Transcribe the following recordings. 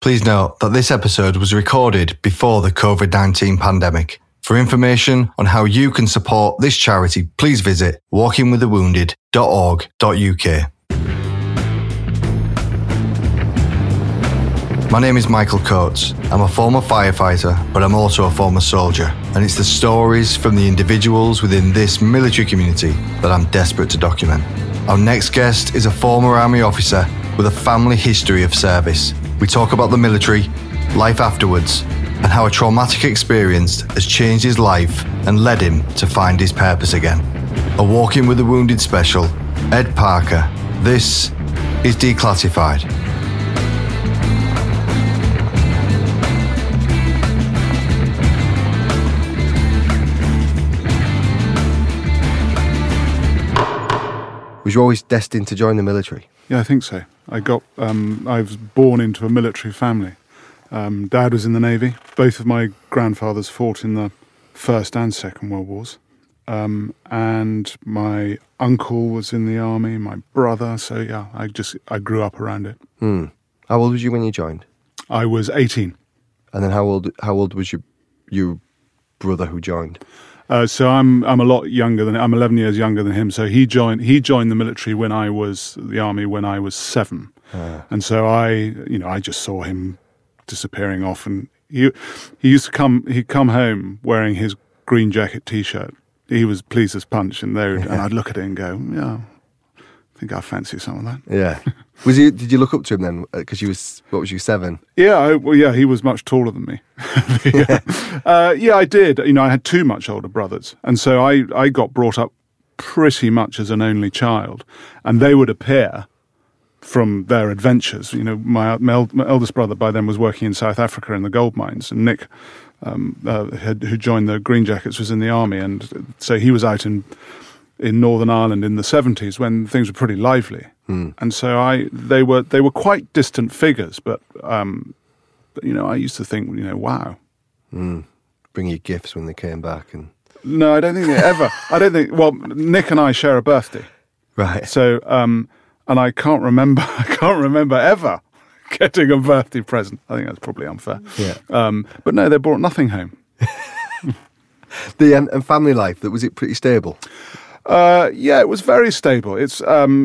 Please note that this episode was recorded before the COVID-19 pandemic. For information on how you can support this charity, please visit walkingwiththewounded.org.uk. My name is Michael Coates. I'm a former firefighter, but I'm also a former soldier. And it's the stories from the individuals within this military community that I'm desperate to document. Our next guest is a former army officer with a family history of service. We talk about the military, life afterwards, and how a traumatic experience has changed his life and led him to find his purpose again. A Walking with the Wounded special, Ed Parker. This is Declassified. Was you always destined to join the military? Yeah, I think so. I was born into a military family. Dad was in the Navy. Both of my grandfathers fought in the First and Second World Wars. And my uncle was in the army, my brother. So yeah, I grew up around it. How old was you when you joined? I was 18. And then how old was your brother who joined? So I'm a lot younger than I'm 11 years younger than him. So he joined the military when I was 7, and so I just saw him disappearing off. And he used to come home wearing his green jacket T-shirt. He was pleased as punch, and I'd look at it and go, yeah, I think I fancy some of that. Yeah. Did you look up to him then? Because what was you, 7? Yeah, he was much taller than me. Yeah, I did. I had 2 much older brothers. And so I got brought up pretty much as an only child. And they would appear from their adventures. My eldest brother by then was working in South Africa in the gold mines. And Nick, who joined the Green Jackets, was in the army. And so he was out in Northern Ireland in the 70s when things were pretty lively. And so they were quite distant figures, but I used to think, wow. Bring you gifts when they came back. And no, I don't think they ever. Well, Nick and I share a birthday. Right. So, and I can't remember ever getting a birthday present. I think that's probably unfair. Yeah. But no, they brought nothing home. And family life, was it pretty stable? Yeah, it was very stable. It's,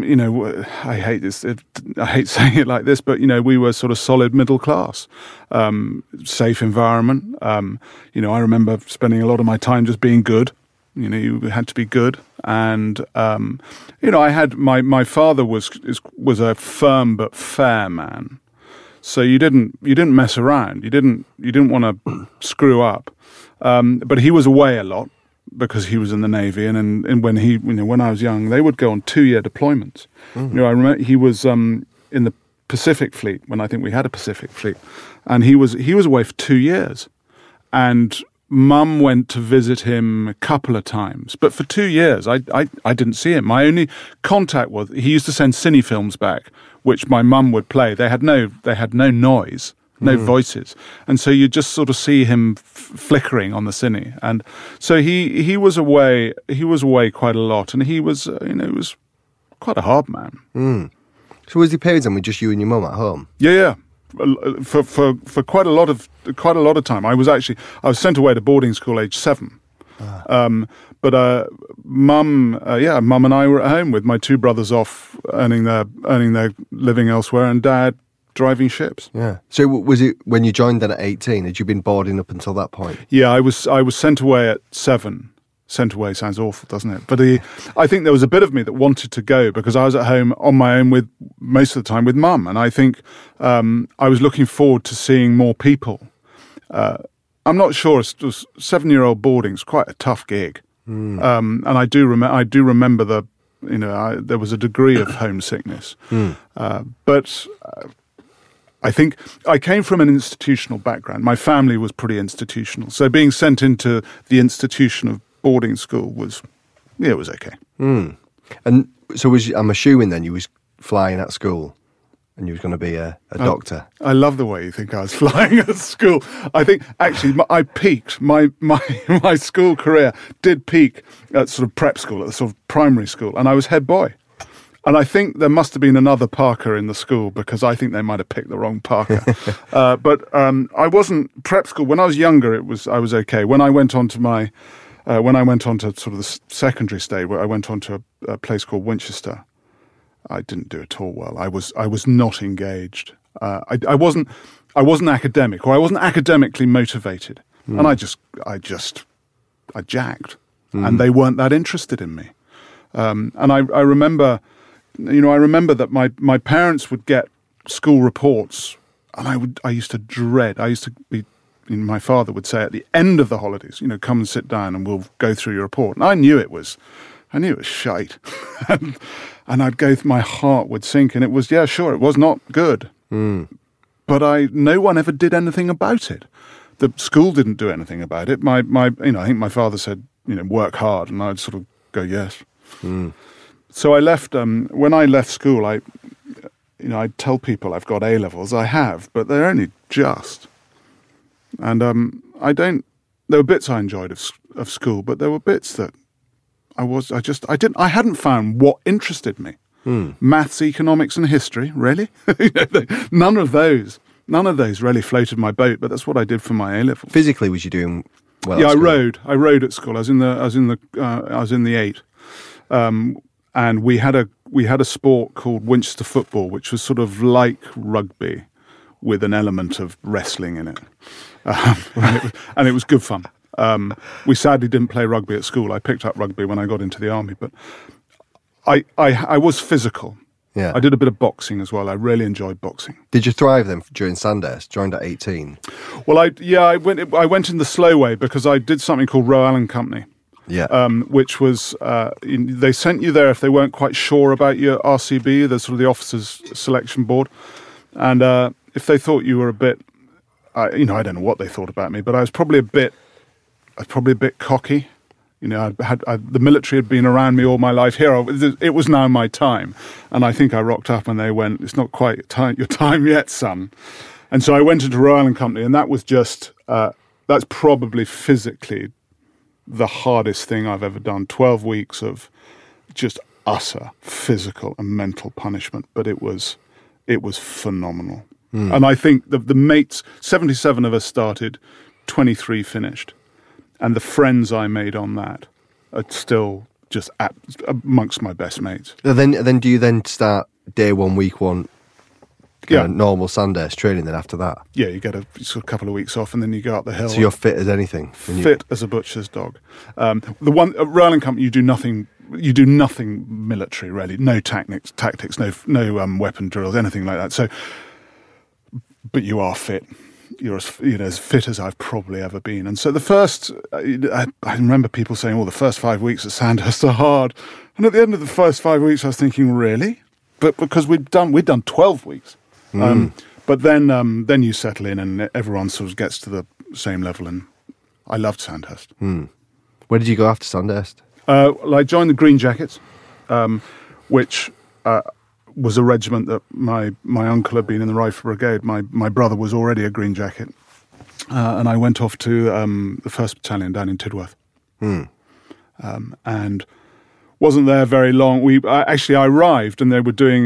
I hate this. I hate saying it like this, but we were sort of solid middle class, safe environment. I remember spending a lot of my time just being good. You had to be good, and I had my father was a firm but fair man, so you didn't mess around. You didn't want to screw up, but he was away a lot, because he was in the Navy, and when when I was young, they would go on 2-year deployments. I remember he was in the Pacific Fleet when I think we had a Pacific Fleet, and he was away for 2 years, and Mum went to visit him a couple of times, but for 2 years I didn't see him. My only contact was he used to send cine films back, which my mum would play. They had no noise. No voices, and so you just sort of see him flickering on the cine, and so he was away. He was away quite a lot, and he was was quite a hard man. So was the periods then with just you and your mum at home? Yeah. For quite a lot of time. I was sent away to boarding school age 7. But mum and I were at home with my 2 brothers off earning their living elsewhere, and Dad driving ships. Yeah. So was it when you joined then at 18? Had you been boarding up until that point? Yeah, I was sent away at 7. Sent away sounds awful, doesn't it? But I think there was a bit of me that wanted to go because I was at home on my own with most of the time with Mum, and I think I was looking forward to seeing more people. I'm not sure. 7-year-old boarding's quite a tough gig, and I do remember there was a degree of homesickness, but. I think I came from an institutional background. My family was pretty institutional. So being sent into the institution of boarding school was okay. And so I'm assuming then you was flying at school and you was going to be a doctor. I love the way you think I was flying at school. I think actually I peaked. My school career did peak at sort of prep school, at the sort of primary school, and I was head boy. And I think there must have been another Parker in the school, because I think they might have picked the wrong Parker. But I wasn't prep school when I was younger. I was okay. When I went on to sort of the secondary stage, where I went on to a place called Winchester, I didn't do it all well. I was not engaged. I wasn't academic, or I wasn't academically motivated, and I jacked, and they weren't that interested in me. And I remember, that my parents would get school reports, and I used to dread. I used to be. My father would say at the end of the holidays, come and sit down and we'll go through your report. And I knew it was shite, and I'd go. My heart would sink, and it was it was not good. But no one ever did anything about it. The school didn't do anything about it. I think my father said, work hard, and I'd sort of go, yes. So I left. When I left school, I'd tell people I've got A-levels. I have, but they're only just. And there were bits I enjoyed of school, but there were bits that I hadn't found what interested me. Maths, economics, and history, really? None of those really floated my boat, but that's what I did for my A-level. Physically, was you doing well? Yeah, I rode at school. I was in the 8, and we had a sport called Winchester football, which was sort of like rugby, with an element of wrestling in it, and it was good fun. We sadly didn't play rugby at school. I picked up rugby when I got into the army, but I was physical. Yeah. I did a bit of boxing as well. I really enjoyed boxing. Did you thrive then during Sandhurst? Joined at 18? Well, I went in the slow way, because I did something called Roe Allen Company. Yeah. Which was they sent you there if they weren't quite sure about your RCB, the sort of the officers selection board, and if they thought you were a bit, I don't know what they thought about me, but I was probably a bit cocky. The military had been around me all my life. It was now my time. And I think I rocked up and they went, it's not quite your time yet, son. And so I went into Roe Allen Company, and that was just, that's probably physically the hardest thing I've ever done. 12 weeks of just utter physical and mental punishment. But it was phenomenal. And I think the mates, 77 of us started, 23 finished. And the friends I made on that are still just amongst my best mates. Then do you then start day one, week one, normal Sandhurst training then after that? Yeah, you get a couple of weeks off and then you go up the hill. So you're fit as anything? Fit as a butcher's dog. The one at Roe Allen Company, you do nothing military really. No tactics, no weapon drills, anything like that. So, but you are fit. You're as fit as I've probably ever been. And so the first, I remember people saying, the first 5 weeks at Sandhurst are hard. And at the end of the first 5 weeks, I was thinking, really? But because we'd done 12 weeks. But then you settle in and everyone sort of gets to the same level. And I loved Sandhurst. Where did you go after Sandhurst? I joined the Green Jackets, which was a regiment that my uncle had been in the Rifle Brigade. My brother was already a Green Jacket. And I went off to the 1st Battalion down in Tidworth. And wasn't there very long. I arrived and they were doing,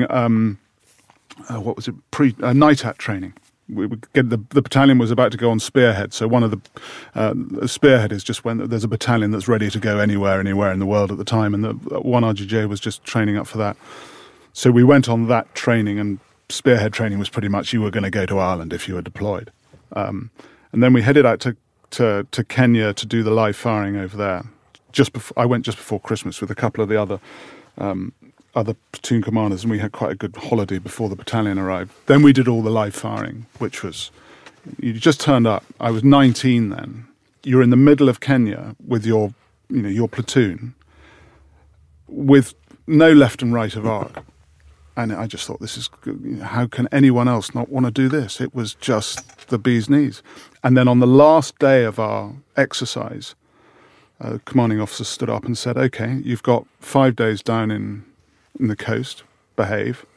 night at training. We would get the battalion was about to go on spearhead. So one of the spearhead is just when there's a battalion that's ready to go anywhere in the world at the time. And the one RGJ was just training up for that. So we went on that training, and spearhead training was pretty much you were going to go to Ireland if you were deployed. And then we headed out to Kenya to do the live firing over there. I went just before Christmas with a couple of the other platoon commanders, and we had quite a good holiday before the battalion arrived. Then we did all the live firing, which was, you just turned up. I was 19 then. You're in the middle of Kenya with your platoon, with no left and right of arc. And I just thought, this is good. How can anyone else not want to do this? It was just the bee's knees. And then on the last day of our exercise, the commanding officer stood up and said, okay, you've got 5 days down in the coast, behave,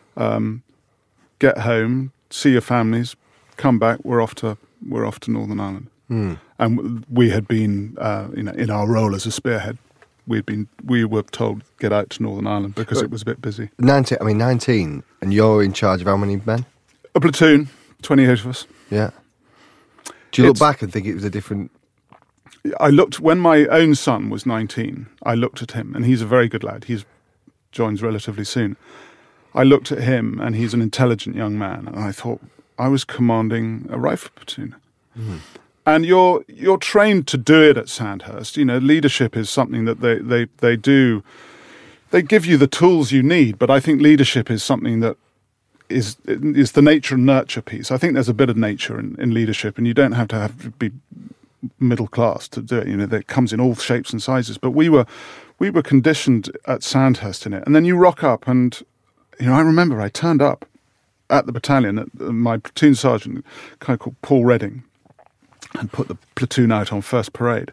get home, see your families, come back, we're off to Northern Ireland. And we had been, in our role as a spearhead, we were told get out to Northern Ireland because it was a bit busy. 19, and you're in charge of how many men? A platoon, 28 of us. Yeah. Do you look back and think it was a different... I looked, when my own son was 19, I looked at him, and he's a very good lad. He joins relatively soon. I looked at him, and he's an intelligent young man, and I thought I was commanding a rifle platoon. Mm. And you're trained to do it at Sandhurst. You know, leadership is something that they do. They give you the tools you need, but I think leadership is something that is the nature and nurture piece. I think there's a bit of nature in leadership, and you don't have to be middle class to do it. You know, that comes in all shapes and sizes. But we were conditioned at Sandhurst in it. And then you rock up, and I remember I turned up at the battalion. My platoon sergeant, a guy called Paul Redding, and put the platoon out on first parade.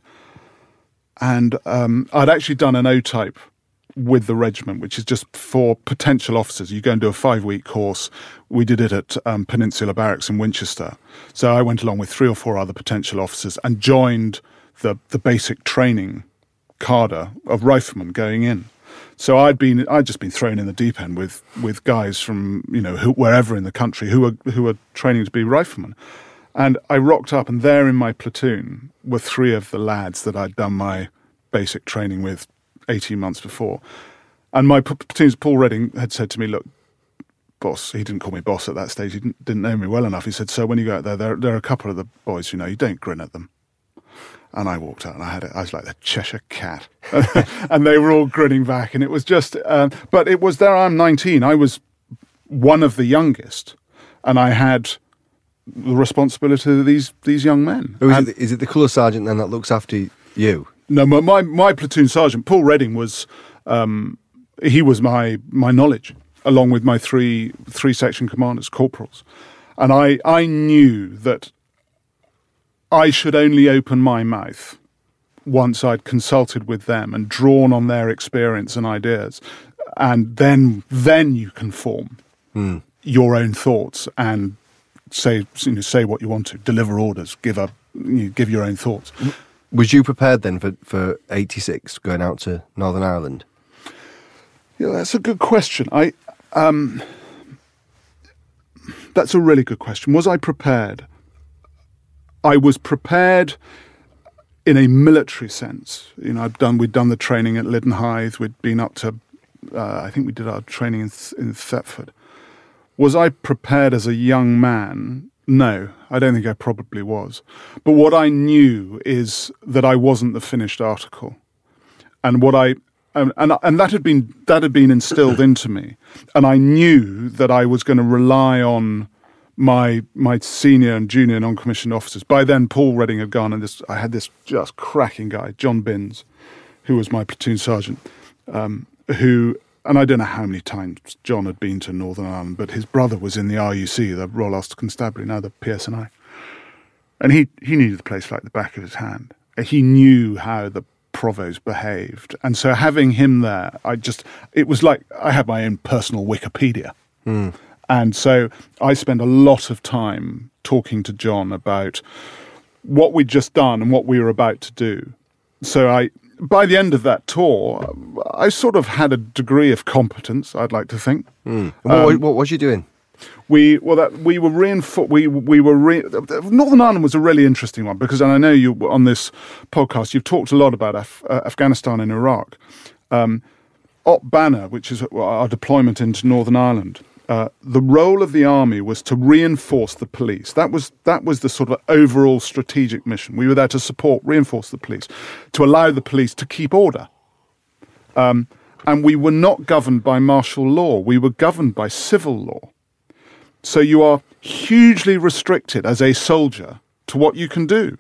And I'd actually done an O-type with the regiment, which is just for potential officers. You go and do a 5-week course. We did it at Peninsula Barracks in Winchester. So I went along with 3 or 4 other potential officers and joined the basic training cadre of riflemen going in. So I'd just been thrown in the deep end with guys from wherever in the country who were training to be riflemen. And I rocked up, and there in my platoon were 3 of the lads that I'd done my basic training with 18 months before. And my platoon's Paul Redding had said to me, "Look, boss," he didn't call me boss at that stage, he didn't know me well enough. He said, "So when you go out there are a couple of the boys, you don't grin at them." And I walked out, and I was like the Cheshire Cat. And they were all grinning back, and it was just, but it was there, I'm 19, I was one of the youngest, and I had the responsibility of these young men. Is it the colour sergeant then that looks after you? No, my platoon sergeant, Paul Redding, was he was my knowledge, along with my three section commanders, corporals. And I knew that I should only open my mouth once I'd consulted with them and drawn on their experience and ideas. And then you can form your own thoughts and say what you want to, deliver orders, give your own thoughts. Was you prepared then for 86 going out to Northern Ireland? Yeah, that's a good question. That's a really good question. Was I prepared? I was prepared in a military sense. We'd done the training at Lyddon Hythe. We'd been up to, I think we did our training in Thetford. Was I prepared as a young man? No, I don't think I probably was. But what I knew is that I wasn't the finished article, and and that had been instilled into me, and I knew that I was going to rely on my senior and junior non-commissioned officers. By then, Paul Redding had gone, and I had this just cracking guy, John Binns, who was my platoon sergeant, who. And I don't know how many times John had been to Northern Ireland, but his brother was in the RUC, the Royal Ulster Constabulary, now the PSNI. And he knew the place like the back of his hand. He knew how the provost behaved. And so having him there, it was like I had my own personal Wikipedia. Mm. And so I spent a lot of time talking to John about what we'd just done and what we were about to do. So by the end of that tour, I sort of had a degree of competence, I'd like to think. Mm. What was you doing? We were reinforced. Northern Ireland was a really interesting one because, and I know you on this podcast, you've talked a lot about Afghanistan and Iraq. Op Banner, which is our deployment into Northern Ireland. The role of the army was to reinforce the police. That was the sort of overall strategic mission. We were there to reinforce the police, to allow the police to keep order. And we were not governed by martial law. We were governed by civil law. So you are hugely restricted as a soldier to what you can do.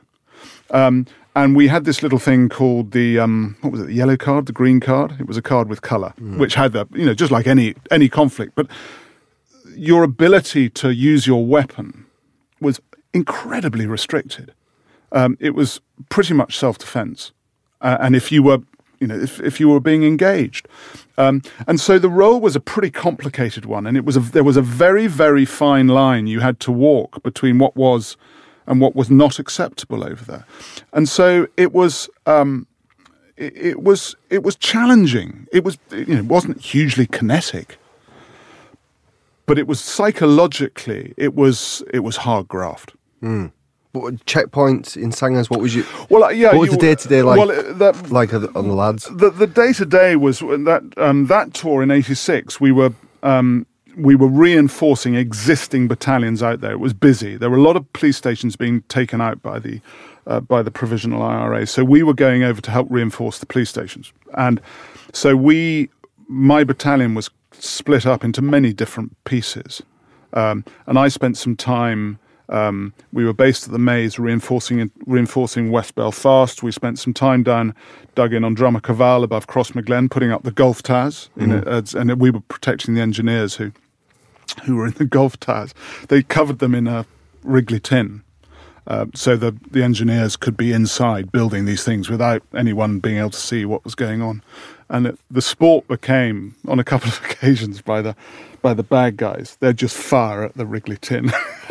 And we had this little thing called the yellow card, the green card. It was a card with colour, which had just like any conflict. But your ability to use your weapon was incredibly restricted. It was pretty much self-defense. And if you were, if you were being engaged. And so the role was a pretty complicated one. And there was a very, very fine line you had to walk between what was and what was not acceptable over there. And so it was it was challenging. It wasn't hugely kinetic, but it was psychologically it was hard graft. What checkpoints in Sangers? What was you? Well, yeah. What was the day-to-day like? Well, like on the lads? The day-to-day was that tour in '86. We were reinforcing existing battalions out there. It was busy. There were a lot of police stations being taken out by the provisional IRA. So we were going over to help reinforce the police stations. And so my battalion was split up into many different pieces. And I spent some time, we were based at the Maze reinforcing West Belfast. We spent some time dug in on Drummercaval above Crossmaglen, putting up the Gulf Taz. And we were protecting the engineers who were in the Gulf Taz. They covered them in a Wrigley tin. So the engineers could be inside building these things without anyone being able to see what was going on. And the sport became, on a couple of occasions, by the bad guys, they'd just fire at the Wrigley tin.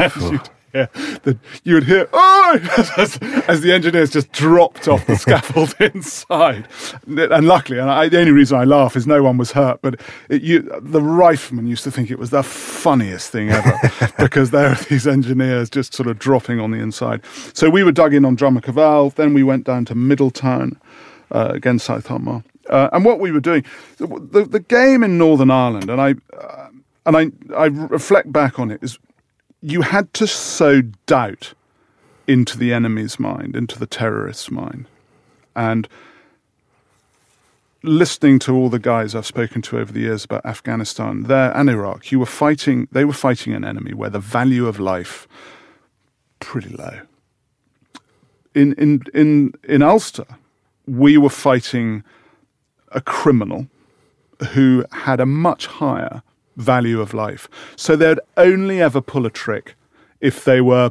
You would hear, "Oh!" as the engineers just dropped off the scaffold inside. And luckily, the only reason I laugh is no one was hurt, but the riflemen used to think it was the funniest thing ever because there are these engineers just sort of dropping on the inside. So we were dug in on Drummercaval, then we went down to Middletown, against South Armagh. And what we were doing, the game in Northern Ireland, and I reflect back on it, is you had to sow doubt into the enemy's mind, into the terrorist's mind. And listening to all the guys I've spoken to over the years about Afghanistan and Iraq, they were fighting an enemy where the value of life pretty low. In Ulster, we were fighting a criminal who had a much higher value of life. So they'd only ever pull a trick if they were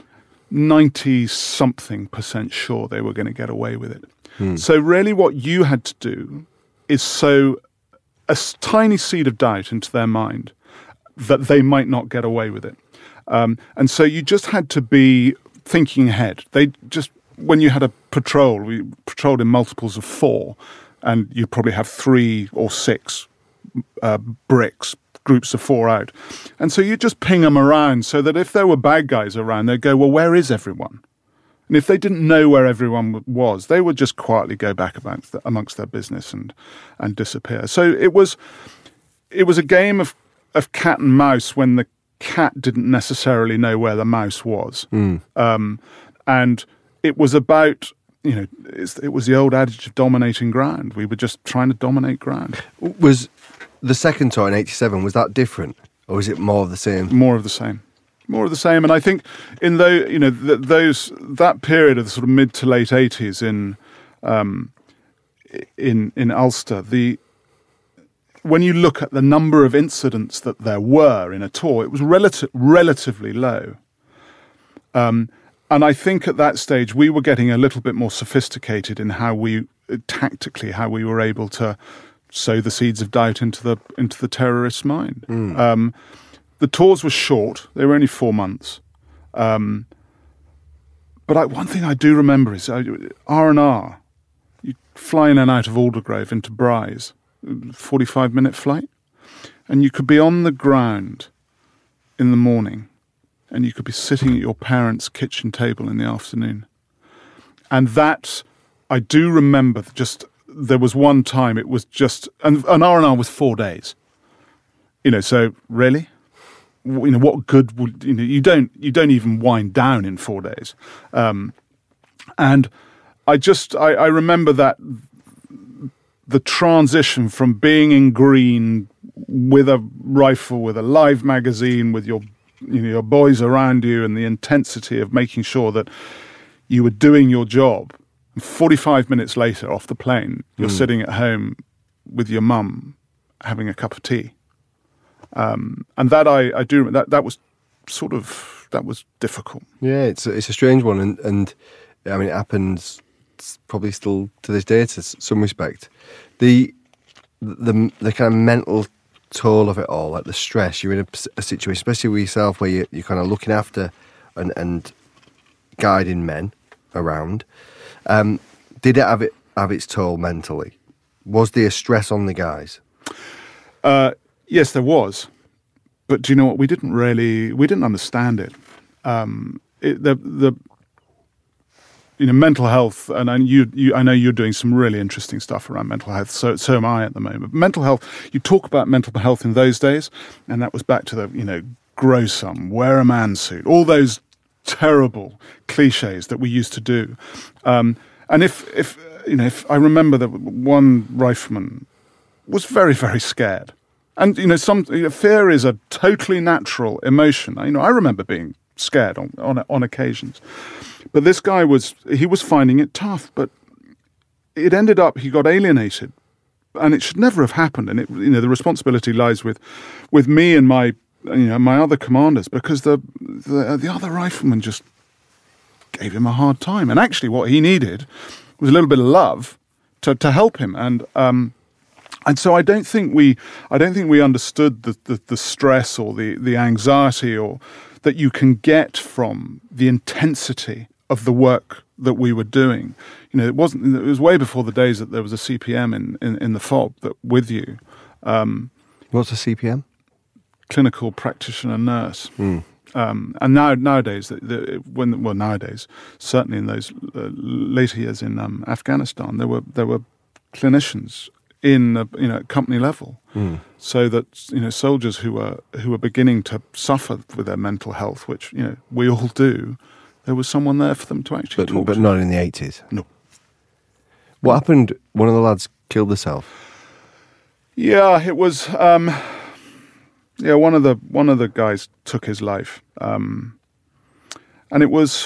90-something% sure they were going to get away with it. So really what you had to do is sow a tiny seed of doubt into their mind that they might not get away with it. And so you just had to be thinking ahead. When you had a patrol, we patrolled in multiples of 4, and you probably have 3 or 6 bricks, groups of 4 out. And so you just ping them around so that if there were bad guys around, they'd go, well, where is everyone? And if they didn't know where everyone was, they would just quietly go back amongst their business and disappear. So it was a game of cat and mouse when the cat didn't necessarily know where the mouse was. And it was about, it was the old adage of dominating ground. We were just trying to dominate ground. Was the second tour in '87, was that different, or was it more of the same? More of the same. And I think in that period of the sort of mid to late '80s in Ulster, when you look at the number of incidents that there were in a tour, it was relatively low. And I think at that stage we were getting a little bit more sophisticated in how we were able to sow the seeds of doubt into the terrorist's mind. The tours were short; they were only 4 months. But one thing I do remember is R&R. You fly in and out of Aldergrove into Bryce, 45-minute flight, and you could be on the ground in the morning, and you could be sitting at your parents' kitchen table in the afternoon. And that, I do remember, there was one time it was just, and R&R was 4 days. So really? What good would, you don't even wind down in 4 days. And I remember that the transition from being in green with a rifle, with a live magazine, with your boys around you, and the intensity of making sure that you were doing your job. 45 minutes later, off the plane, you're sitting at home with your mum having a cup of tea. And that I do remember, that was difficult. Yeah, it's a strange one, and I mean it happens probably still to this day to some respect. The kind of mental toll of it all, like the stress. You're in a situation, especially with yourself, where you're kind of looking after and guiding men around. Did it have have its toll mentally? Was there a stress on the guys? Yes, there was. But do you know what? We didn't understand it. Mental health, and I know you're doing some really interesting stuff around mental health. So am I at the moment. Mental health. You talk about mental health in those days, and that was back to the grow some, wear a man suit, all those terrible cliches that we used to do. And if I remember that one rifleman was very, very scared. And, fear is a totally natural emotion. I remember being scared on occasions. But this guy was finding it tough, but it ended up, he got alienated. And it should never have happened. And the responsibility lies with me and my other commanders, because the other rifleman just gave him a hard time. And actually what he needed was a little bit of love to help him. And so I don't think we understood the stress or the anxiety or that you can get from the intensity of the work that we were doing. It was way before the days that there was a CPM in the FOB that with you. What's a CPM? Clinical practitioner nurse. And nowadays, nowadays, certainly in those later years in Afghanistan, there were clinicians in at company level, so that soldiers who were beginning to suffer with their mental health, which we all do, there was someone there for them to actually talk but to. not in the 80s. No. What happened? One of the lads killed himself. Yeah, it was. One of the guys took his life, and it was.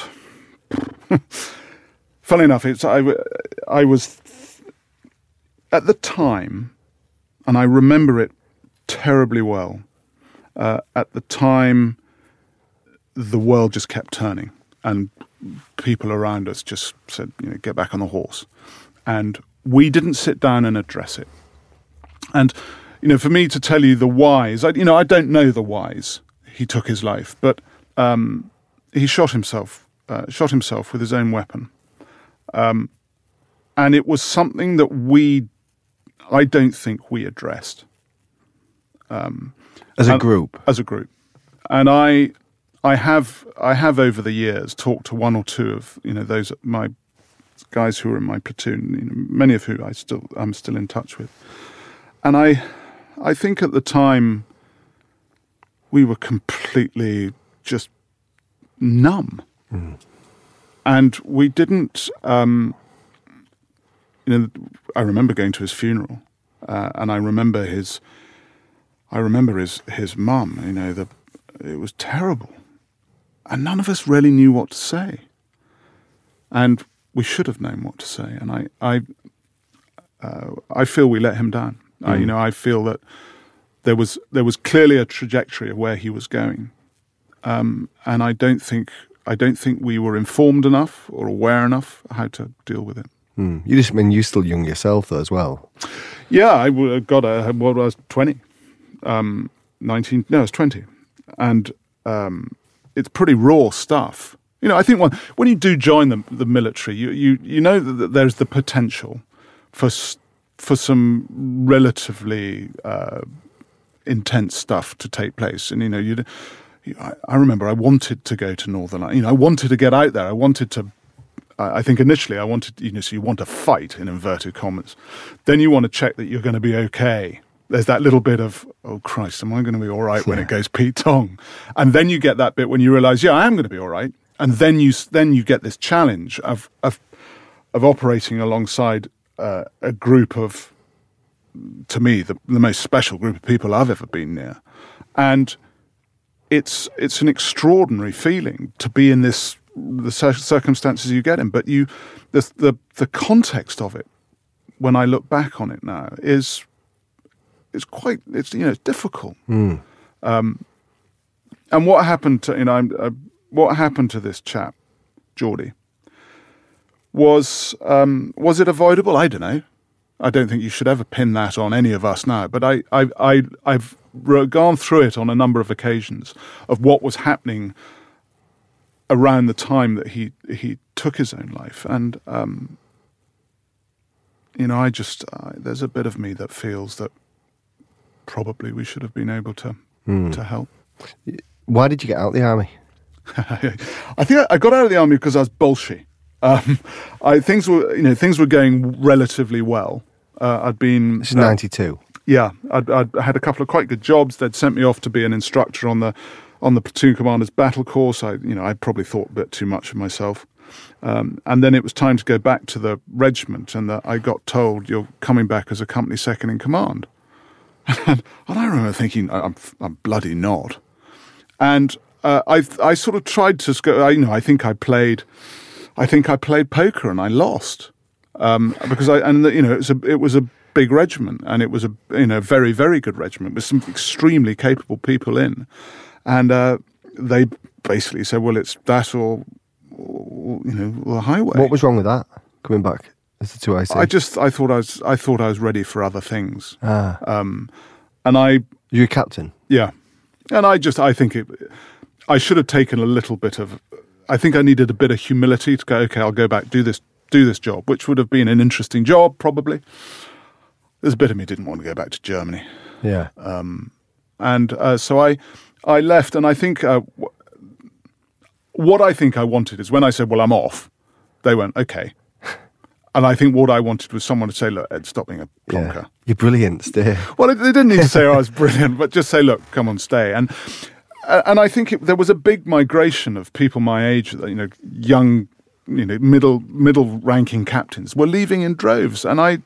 Funny enough, I was at the time, and I remember it terribly well. At the time, the world just kept turning, and people around us just said, "Get back on the horse," and we didn't sit down and address it. And for me to tell you the whys, I don't know the whys. He took his life, but he shot himself with his own weapon, and it was something that I don't think we addressed as a group. And I have over the years talked to one or two of those my guys who were in my platoon, many of who I'm still in touch with, and I think at the time we were completely just numb, and we didn't. I remember going to his funeral, and I remember his mum. It was terrible, and none of us really knew what to say, and we should have known what to say. And I feel we let him down. I feel that there was clearly a trajectory of where he was going, and I don't think we were informed enough or aware enough how to deal with it. You're still young yourself though as well. Yeah, I was 20, 19. No, I was 20, and it's pretty raw stuff. I think when you do join the military, you know that there's the potential for some relatively intense stuff to take place, and I remember I wanted to go to Northern Ireland. I wanted to get out there. I wanted to. I think initially I wanted, so you want to fight in inverted commas. Then you want to check that you're going to be okay. There's that little bit of, oh Christ, am I going to be all right when it goes Pete Tong? And then you get that bit when you realise, yeah, I am going to be all right. And then you get this challenge of operating alongside a group of, to me, the most special group of people I've ever been near. And it's an extraordinary feeling to be in the circumstances you get in, but the context of it, when I look back on it now, is quite it's difficult. And what happened to this chap, Geordie, was it avoidable? I don't know. I don't think you should ever pin that on any of us now. But I've gone through it on a number of occasions of what was happening around the time that he took his own life, and I just there's a bit of me that feels that probably we should have been able to help. Why did you get out of the army? I think I got out of the army because I was bolshy. Things were going relatively well. I'd been. This is 92. Yeah, I'd had a couple of quite good jobs. They'd sent me off to be an instructor on the platoon commander's battle course. I probably thought a bit too much of myself. And then it was time to go back to the regiment, and I got told, you're coming back as a company second in command. And I remember thinking, I'm bloody not. And I sort of tried to go. I think I played poker and I lost because it was a big regiment, and it was a very, very good regiment with some extremely capable people in, and they basically said, well, it's that or the highway. What was wrong with that? Coming back as the 2IC? I thought I was ready for other things. And you're a captain. Yeah, and I think I should have taken a little bit of. I think I needed a bit of humility to go. Okay, I'll go back do this job, which would have been an interesting job probably. There's a bit of me didn't want to go back to Germany. Yeah. So I left, and I think what I think I wanted is when I said, well, I'm off, they went, okay. And I think what I wanted was someone to say, look, Ed, stop being a plonker. Yeah. You're brilliant, stay. Well, they didn't need to say I was brilliant, but just say, look, come on, stay. And I think there was a big migration of people my age, young, middle-ranking captains were leaving in droves. And I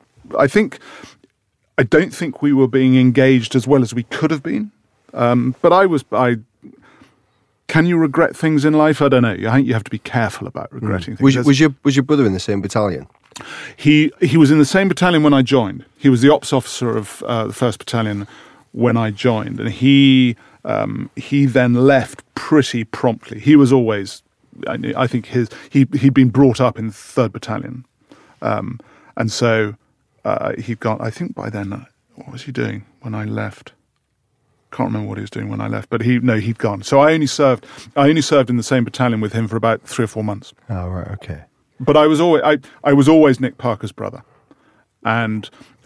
don't think we were being engaged as well as we could have been. But can you regret things in life? I don't know. I think you have to be careful about regretting things. Was your brother in the same battalion? He was in the same battalion when I joined. He was the ops officer of the 1st Battalion when I joined, and he then left pretty promptly. He was always, I think he'd been brought up in 3rd Battalion, and so he'd gone. I think by then, what was he doing when I left? Can't remember what he was doing when I left, but he'd gone. So I only served in the same battalion with him for about 3 or 4 months. Oh right, okay. But I was always Nick Parker's brother, and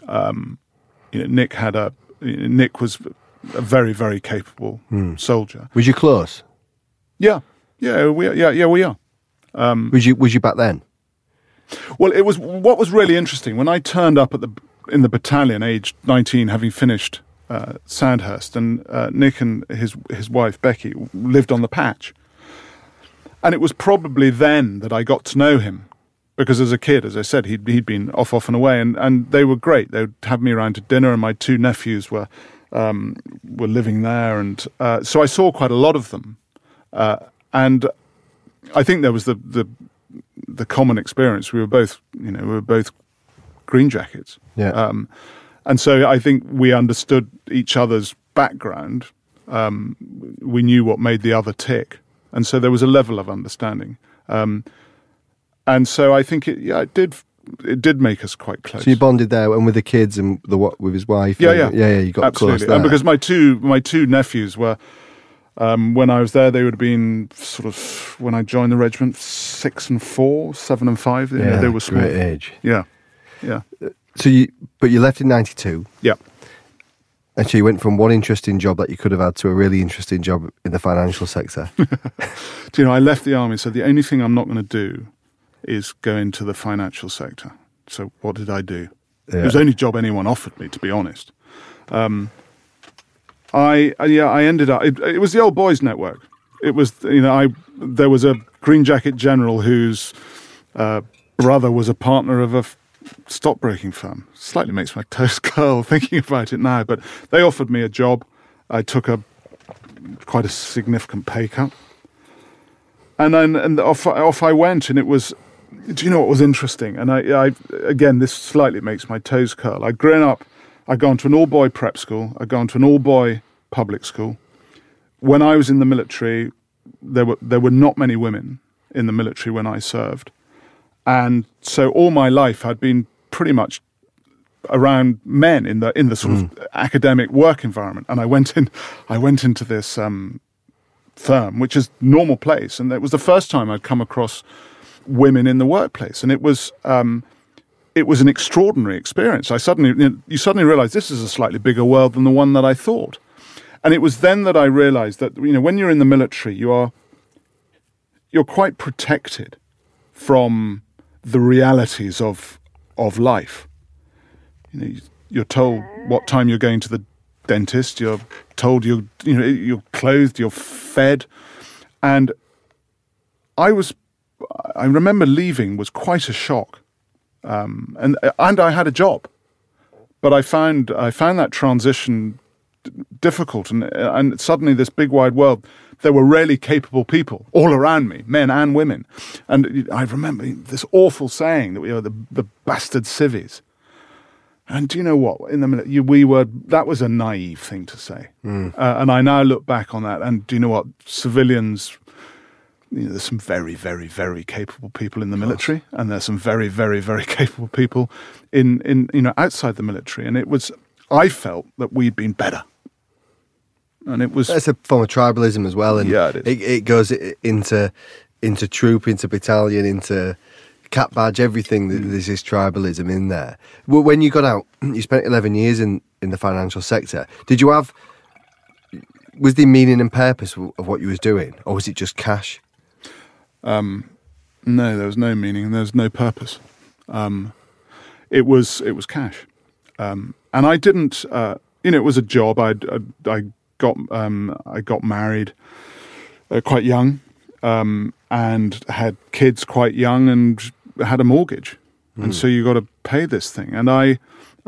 Nick was a very, very capable soldier. Was you close? Yeah, we are. Was you back then? Well, it was. What was really interesting when I turned up in the battalion, aged 19, having finished Sandhurst, and Nick and his wife Becky lived on the patch. And it was probably then that I got to know him, because as a kid, as I said, he'd been off and away, and they were great. They would have me around to dinner, and my 2 nephews were living there, and so I saw quite a lot of them. And I think there was the common experience. We were both green jackets, yeah. And so I think we understood each other's background. We knew what made the other tick. And so there was a level of understanding. And so I think it did make us quite close. So you bonded there, and with the kids and with his wife? Yeah. You got absolutely close there. And because my two nephews were, when I was there, they would have been sort of, when I joined the regiment, 6 and 4, 7 and 5. They were small. Great age. Yeah. So you left in 92. Yeah. And so you went from one interesting job that you could have had to a really interesting job in the financial sector. I left the army, so the only thing I'm not going to do is go into the financial sector. So what did I do? Yeah. It was the only job anyone offered me, to be honest. I ended up. It was the old boys network. It was there was a green jacket general whose brother was a partner of a stockbroking firm. Slightly makes my toes curl thinking about it now, but they offered me a job. I took quite a significant pay cut, and off I went. And it was, do you know what was interesting? And I again, this slightly makes my toes curl. I'd grown up. I'd gone to an all-boy prep school. I'd gone to an all-boy public school. When I was in the military, there were not many women in the military when I served. And so all my life I'd been pretty much around men in the sort of academic work environment. And I went into this firm, which is normal place, and it was the first time I'd come across women in the workplace. And it was it was an extraordinary experience. You suddenly realise this is a slightly bigger world than the one that I thought. And it was then that I realised that, when you're in the military, you're quite protected from the realities of life. You're told what time you're going to the dentist. You're told you're clothed, you're fed, and I remember leaving was quite a shock, and I had a job, but I found that transition difficult, and suddenly this big wide world. There were really capable people all around me, men and women. And I remember this awful saying that we were the bastard civvies. And do you know what? In the minute, that was a naive thing to say. And I now look back on that, and do you know what? Civilians, there's some very, very, very capable people in the military, and there's some very, very, very capable people in outside the military. And I felt that we'd been better. And it's a form of tribalism as well, and yeah, it is. It goes into troop, into battalion, into cap badge, everything. There's this tribalism in there. Well, when you got out, you spent 11 years in the financial sector. Was the meaning and purpose of what you was doing, or was it just cash? No, there was no meaning. There was no purpose. It was cash, and I didn't. It was a job. I got married quite young, and had kids quite young, and had a mortgage, and so you got to pay this thing. And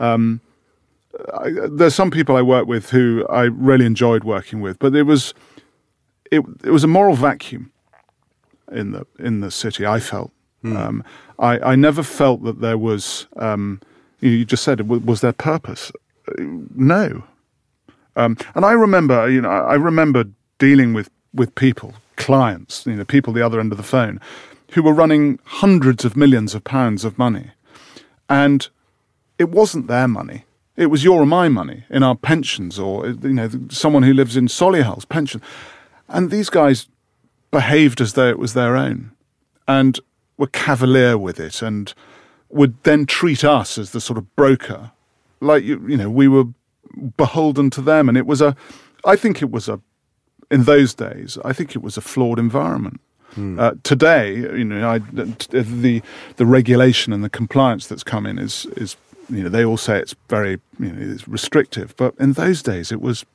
there's some people I work with who I really enjoyed working with, but it was a moral vacuum in the city. I felt I never felt that there was. You just said, was there purpose? No. And I remember, dealing with people, clients, people the other end of the phone, who were running hundreds of millions of pounds of money, and it wasn't their money; it was your or my money in our pensions, or someone who lives in Solihull's pension, and these guys behaved as though it was their own, and were cavalier with it, and would then treat us as the sort of broker, like we were beholden to them. And in those days, I think it was a flawed environment. Today, the regulation and the compliance that's come in is they all say it's very it's restrictive, but in those days it was.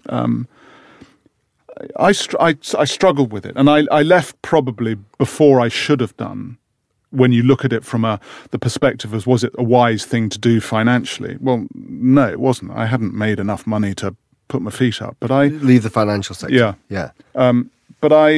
I struggled with it, and I left probably before I should have done. When you look at it from the perspective of, was it a wise thing to do financially? Well, no, it wasn't. I hadn't made enough money to put my feet up. But I leave the financial sector. Yeah. But I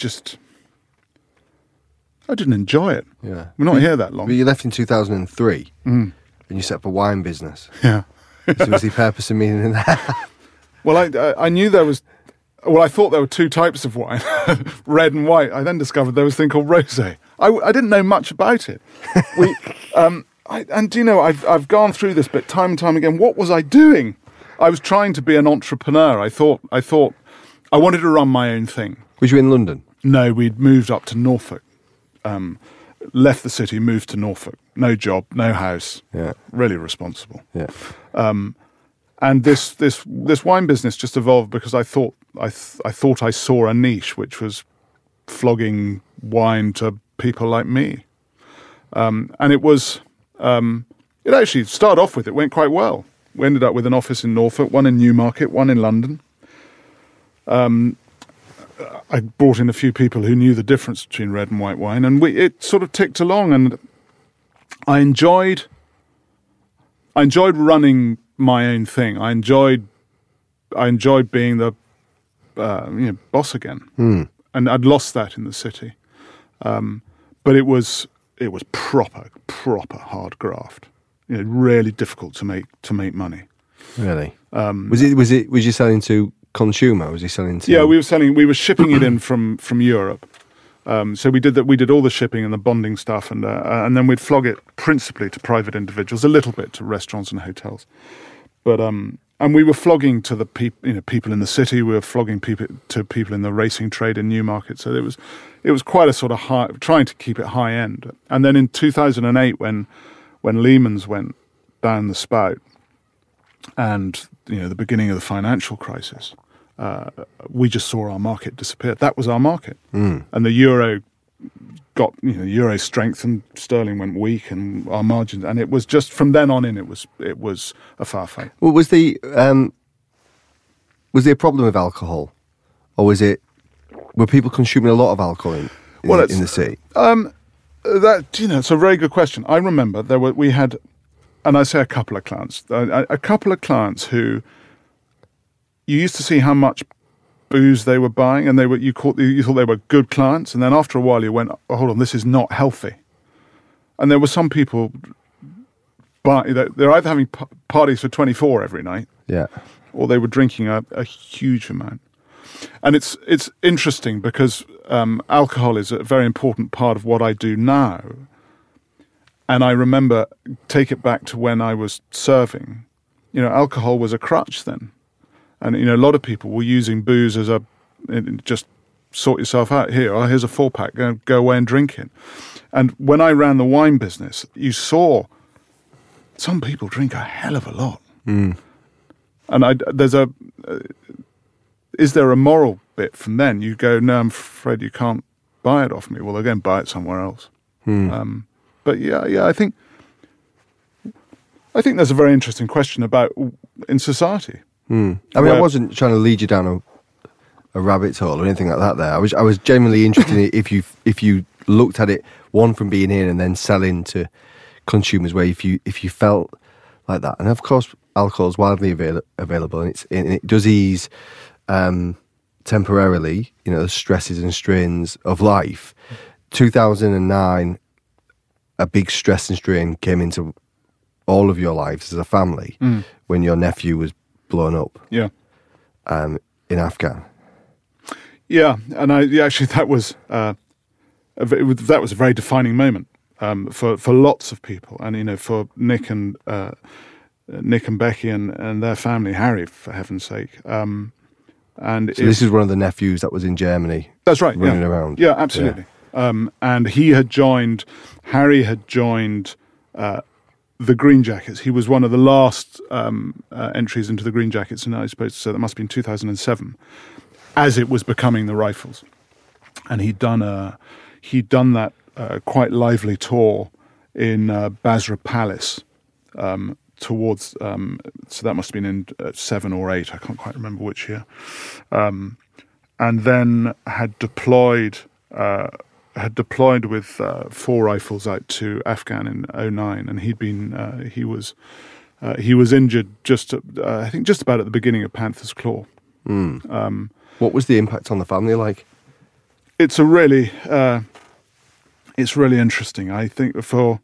didn't enjoy it. Yeah, we're not here that long. But you left in 2003, and you set up a wine business. Yeah. So was the purpose and meaning in that? Well, I knew there was. Well, I thought there were two types of wine, red and white. I then discovered there was a thing called rosé. I didn't know much about it. I've gone through this bit time and time again. What was I doing? I was trying to be an entrepreneur. I thought I wanted to run my own thing. Was you in London? No, we'd moved up to Norfolk. Left the city, moved to Norfolk. No job, no house. Yeah, really responsible. Yeah. And this wine business just evolved because I thought I saw a niche, which was flogging wine to people like me. And it was it actually started off with, it went quite well. We ended up with an office in Norfolk, one in Newmarket, one in London. I brought in a few people who knew the difference between red and white wine, and it sort of ticked along, and I enjoyed running my own thing. I enjoyed being the boss again, and I'd lost that in the city. But it was proper hard graft. Really difficult to make money. Really? Was you selling to consumer? Was he selling to? Yeah, we were shipping it in from Europe. So we did all the shipping and the bonding stuff, and then we'd flog it principally to private individuals, a little bit to restaurants and hotels, but and we were flogging to the people in the city. We were flogging people in the racing trade in Newmarket. So it was quite a sort of high, trying to keep it high end. And then in 2008, when when Lehman's went down the spout, and the beginning of the financial crisis, we just saw our market disappear. That was our market, and the euro got euro strengthened, sterling went weak, and our margins. And it was just from then on in, it was a far fight. Well, was there a problem with alcohol, or were people consuming a lot of alcohol in the city? It's a very good question. I remember we had, and I say a couple of clients who you used to see how much booze they were buying, and you thought they were good clients, and then after a while you went, oh, hold on, this is not healthy. And there were some people they're either having parties for 24 every night, or they were drinking a huge amount. And it's interesting because alcohol is a very important part of what I do now. And I remember, take it back to when I was serving, alcohol was a crutch then. And, a lot of people were using booze as just sort yourself out. Here's a 4-pack, go away and drink it. And when I ran the wine business, you saw some people drink a hell of a lot. And is there a moral bit from then? You go, no, I'm afraid you can't buy it off me. Well, they'll go and buy it somewhere else. But I think there's a very interesting question about in society. I wasn't trying to lead you down a rabbit hole or anything like that. There, I was genuinely interested in if you looked at it, one, from being in and then selling to consumers, where if you felt like that, and of course alcohol is widely available, and it does ease temporarily, the stresses and strains of life. 2009, a big stress and strain came into all of your lives as a family when your nephew was blown up. In Afghan. Yeah, and actually that was a very defining moment for lots of people, and for Nick and Becky and their family, Harry, for heaven's sake. So this is one of the nephews that was in Germany. That's right, running around. Yeah, absolutely. Yeah. And Harry had joined the Green Jackets. He was one of the last entries into the Green Jackets, and I suppose so that must have been 2007, as it was becoming the Rifles. And he'd done that quite lively tour in Basra Palace towards. So that must have been in 7 or 8. I can't quite remember which year. And then had deployed with 4 rifles out to Afghan in 2009, and he was injured I think just about at the beginning of Panther's Claw. What was the impact on the family like? It's really interesting. I think for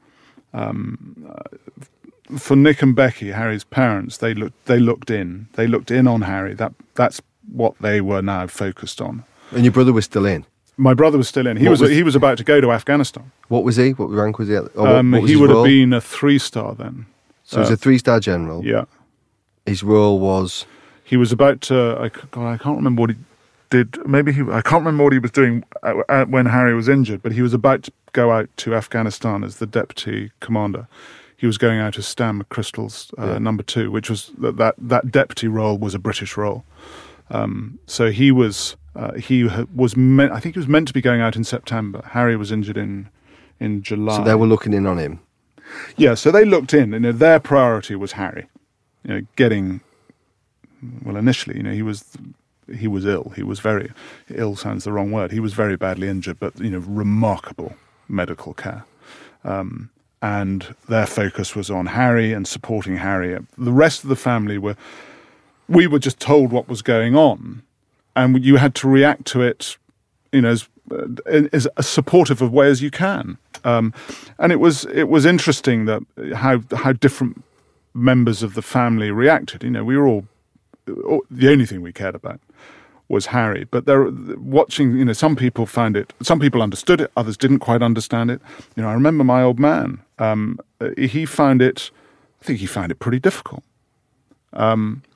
Nick and Becky, Harry's parents, they looked in on Harry. That's what they were now focused on. And your brother was still in? My brother was still in. He was about to go to Afghanistan. What was he? What rank was he at? He would have been a 3-star then. So he was a 3-star general. Yeah. His role was? He was about to. I can't remember what he did. I can't remember what he was doing when Harry was injured. But he was about to go out to Afghanistan as the deputy commander. He was going out as Stan McChrystal's number 2, which was that deputy role was a British role. So he was. I think he was meant to be going out in September. Harry was injured in July. So they were looking in on him. Yeah, so they looked in, and their priority was Harry. Getting initially, he was ill. He was very ill. Sounds the wrong word. He was very badly injured, but remarkable medical care. And their focus was on Harry and supporting Harry. The rest of the family we were just told what was going on. And you had to react to it, as as supportive of way as you can. And it was interesting that how different members of the family reacted. We were all the only thing we cared about was Harry. But they're watching. Some people understood it, others didn't quite understand it. I remember my old man. I think he found it pretty difficult.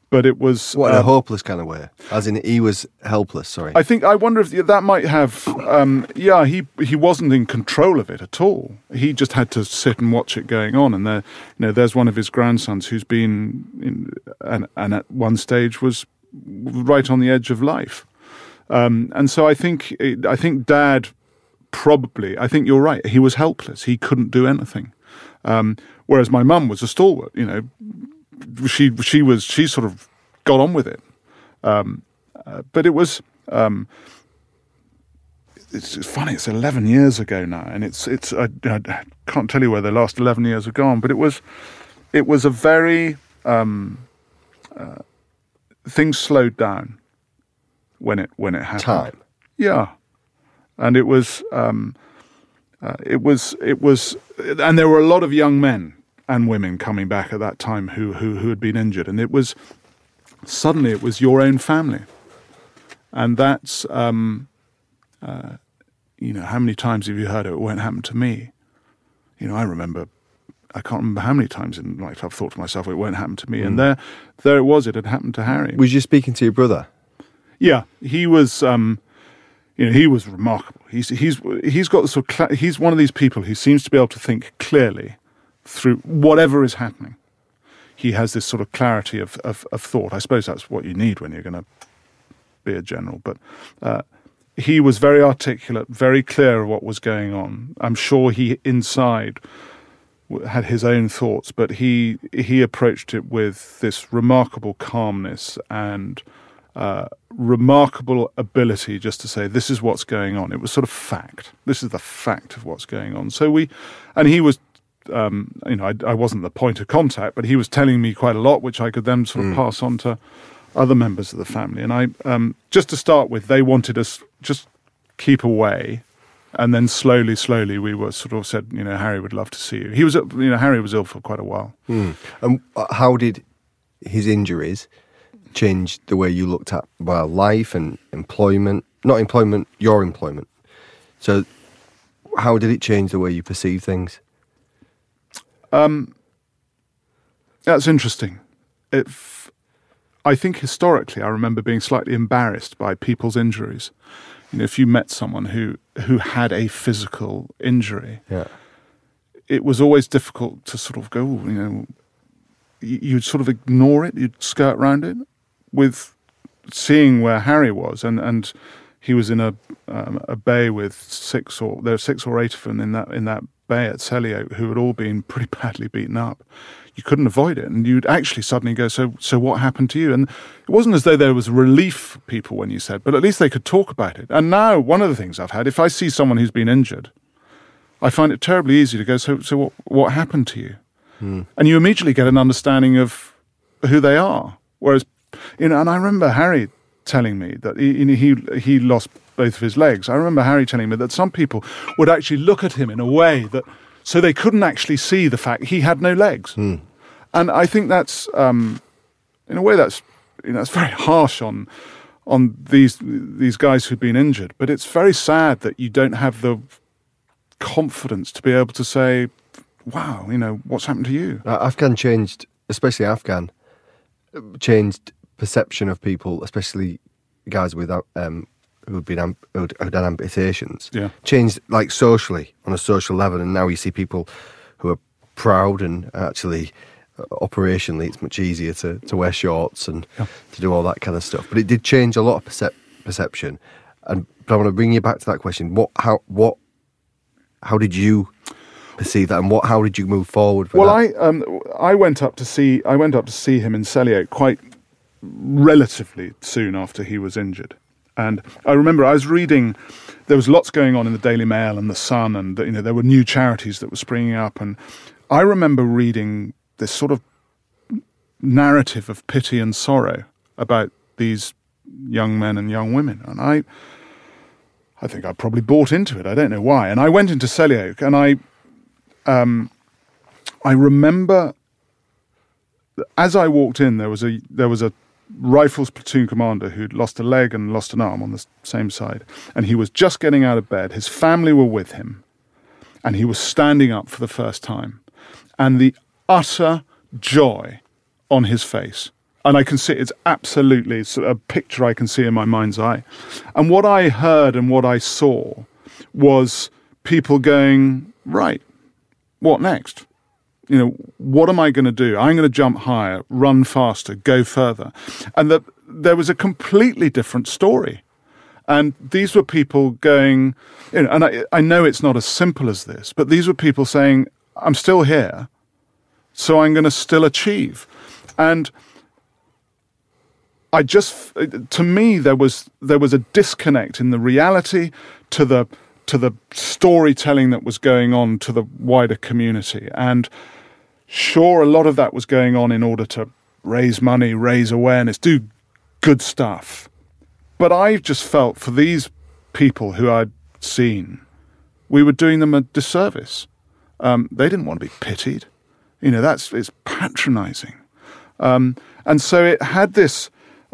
but it was What, in a hopeless kind of way? As in, he was helpless, sorry. I wonder if that might have. He wasn't in control of it at all. He just had to sit and watch it going on. And there's one of his grandsons who's been and at one stage was right on the edge of life. And so I think Dad probably. I think you're right. He was helpless. He couldn't do anything. Whereas my mum was a stalwart. She sort of got on with it. But it was. It's funny. It's 11 years ago now, and it's. I can't tell you where the last 11 years have gone, but it was a very. Things slowed down when it happened. Time. Yeah, and it was, and there were a lot of young men and women coming back at that time who had been injured, and it was suddenly it was your own family, and that's how many times have you heard it won't happen to me? I remember. I can't remember how many times in life I've thought to myself, it won't happen to me. And there it was. It had happened to Harry. Was you speaking to your brother? Yeah, he was. He was remarkable. He's got the sort of he's one of these people who seems to be able to think clearly through whatever is happening. He has this sort of clarity of thought. I suppose that's what you need when you're going to be a general. But he was very articulate, very clear of what was going on. I'm sure he inside had his own thoughts, but he approached it with this remarkable calmness and remarkable ability just to say, this is what's going on. It was sort of fact. This is the fact of what's going on. So he was, I wasn't the point of contact, but he was telling me quite a lot, which I could then sort of pass on to other members of the family. And I, just to start with, they wanted us just keep away. And then slowly, we were sort of said, Harry would love to see you. He was, Harry was ill for quite a while. And how did his injuries change the way you looked at life and employment? Not employment, your employment. So, how did it change the way you perceive things? That's interesting. I think historically, I remember being slightly embarrassed by people's injuries. If you met someone who had a physical injury, it was always difficult to sort of go, you'd sort of ignore it, you'd skirt around it. With seeing where Harry was, and he was in a bay with there were 6 or 8 of them in that bay at Celio who had all been pretty badly beaten up. You couldn't avoid it, and you'd actually suddenly go, so what happened to you? And it wasn't as though there was relief for people when you said, but at least they could talk about it. And now, one of the things I've had, if I see someone who's been injured, I find it terribly easy to go, so what happened to you? And you immediately get an understanding of who they are. Whereas, and I remember Harry telling me that he lost both of his legs. I remember Harry telling me that some people would actually look at him in a way that, so they couldn't actually see the fact he had no legs. And I think that's, in a way, that's very harsh on these guys who've been injured. But it's very sad that you don't have the confidence to be able to say, wow, what's happened to you? Afghan changed, especially Afghan, changed perception of people, especially guys with who'd had amputations. Yeah. Changed like socially, on a social level, and now you see people who are proud and actually operationally it's much easier to wear shorts and to do all that kind of stuff. But it did change a lot of perception. But I want to bring you back to that question. How did you perceive that, and how did you move forward with that? I went up to see him in Celio quite relatively soon after he was injured. And I remember I was reading, there was lots going on in the Daily Mail and the Sun, and there were new charities that were springing up, and I remember reading this sort of narrative of pity and sorrow about these young men and young women, and I think I probably bought into it. I don't know why. And I went into Celio, and I remember as I walked in, there was a Rifles platoon commander who'd lost a leg and lost an arm on the same side, and he was just getting out of bed. His family were with him, and he was standing up for the first time, and the utter joy on his face. And I can see it's absolutely a picture I can see in my mind's eye. And what I heard and what I saw was people going, right, what next? You know, what am I going to do? I'm going to jump higher, run faster, go further. And that there was a completely different story. And these were people going, you know, and I know it's not as simple as this, but these were people saying, I'm still here, so I'm going to still achieve. And I just, to me, there was a disconnect in the reality to the storytelling that was going on to the wider community. And sure, a lot of that was going on in order to raise money, raise awareness, do good stuff. But I just felt for these people who I'd seen, we were doing them a disservice. They didn't want to be pitied. You know, it's patronizing. And so it had this,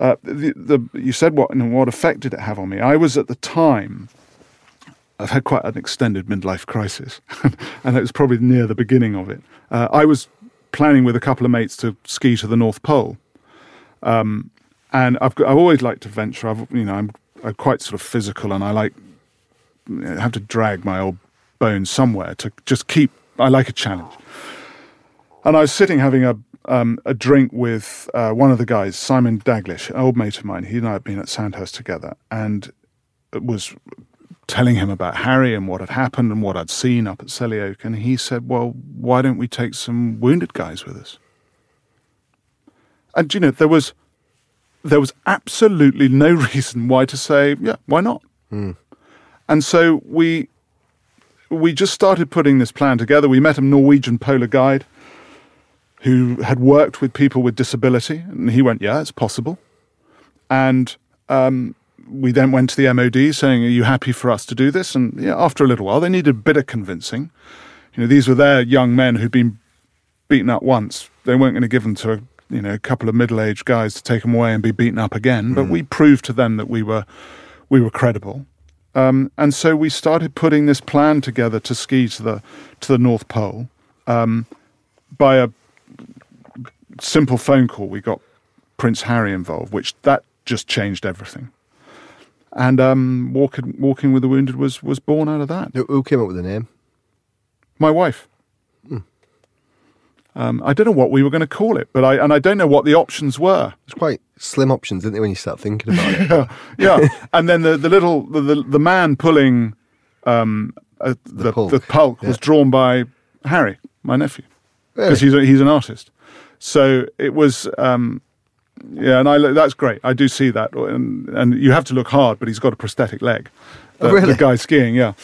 you said what effect did it have on me? I was at the time, I've had quite an extended midlife crisis, and it was probably near the beginning of it. I was planning with a couple of mates to ski to the North Pole. And I've always liked to venture. I'm quite sort of physical, and I have to drag my old bones somewhere to just keep. I like a challenge. And I was sitting having a drink with one of the guys, Simon Daglish, an old mate of mine. He and I had been at Sandhurst together, and was telling him about Harry and what had happened and what I'd seen up at Selly Oak. And he said, "Well, why don't we take some wounded guys with us?" And you know, there was absolutely no reason why to say, yeah, why not? And so we just started putting this plan together. We met a Norwegian polar guide who had worked with people with disability, and he went, yeah, it's possible. And we then went to the MOD saying, are you happy for us to do this? And yeah, after a little while, they needed a bit of convincing. You know, these were their young men who'd been beaten up once. They weren't going to give them to a couple of middle-aged guys to take them away and be beaten up again. But we proved to them that we were credible. And so we started putting this plan together to ski to the North Pole. By a simple phone call, we got Prince Harry involved, which that just changed everything. And Walking with the Wounded was born out of that. Who came up with the name? My wife. I don't know what we were going to call it, but I don't know what the options were. It's quite slim options, isn't it, when you start thinking about it? Yeah. And then the man pulling the pulk was drawn by Harry, my nephew, because he's an artist. So it was, and that's great. I do see that, and you have to look hard, but he's got a prosthetic leg. The guy skiing, yeah,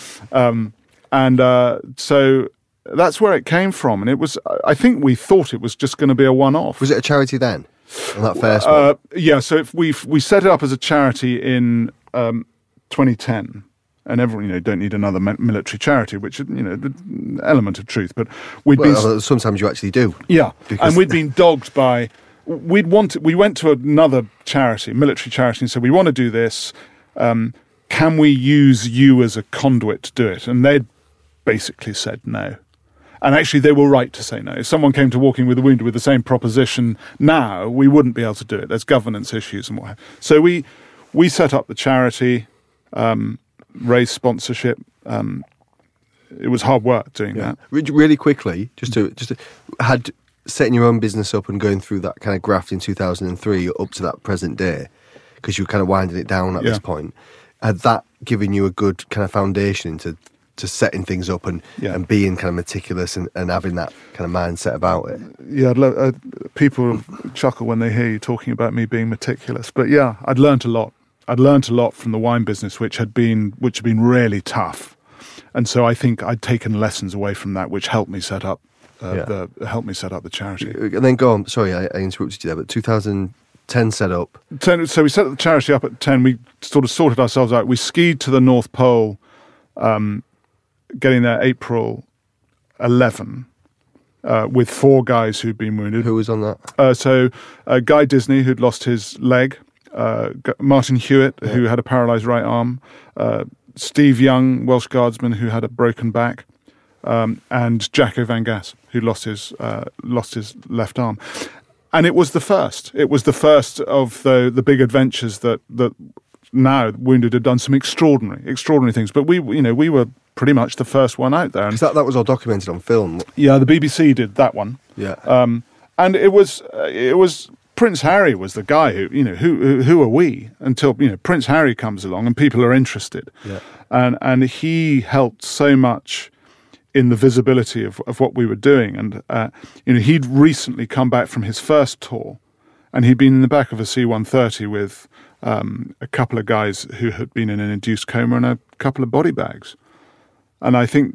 so. That's where it came from, and it was. I think we thought it was just going to be a one-off. Was it a charity then? On that first one? Yeah. So we set it up as a charity in 2010, and everyone don't need another military charity, which the element of truth. But sometimes you actually do. Yeah, and we'd been dogged by. We went to another charity, military charity, and said we want to do this. Can we use you as a conduit to do it? And they'd basically said no. And actually, they were right to say no. If someone came to Walking with the Wounded with the same proposition now, we wouldn't be able to do it. There's governance issues and what have you. So we set up the charity, raised sponsorship. It was hard work doing that. Really quickly, just to had setting your own business up and going through that kind of graft in 2003 up to that present day, because you were kind of winding it down at this point. Had that given you a good kind of foundation into setting things up and being kind of meticulous and having that kind of mindset about it? Yeah, people chuckle when they hear you talking about me being meticulous. But yeah, I'd learnt a lot. I'd learnt a lot from the wine business, which had been really tough. And so I think I'd taken lessons away from that, which helped me set up the charity. And then go on. Sorry, I interrupted you there. But 2010 set up. So we set the charity up at 10. We sort of sorted ourselves out. We skied to the North Pole. Getting there April 11 with 4 guys who'd been wounded. Who was on that? So Guy Disney, who'd lost his leg, Martin Hewitt, who had a paralysed right arm, Steve Young, Welsh Guardsman, who had a broken back, and Jacco Van Gass, who lost his left arm. And it was the first. It was the first of the big adventures that now Wounded had done some extraordinary things. But we were pretty much the first one out there. And that was all documented on film. yeah, the BBC did that one. Yeah. And it was Prince Harry was the guy who are we until Prince Harry comes along and people are interested. Yeah. And he helped so much in the visibility of what we were doing. And he'd recently come back from his first tour, and he'd been in the back of a C-130 with a couple of guys who had been in an induced coma and a couple of body bags. And I think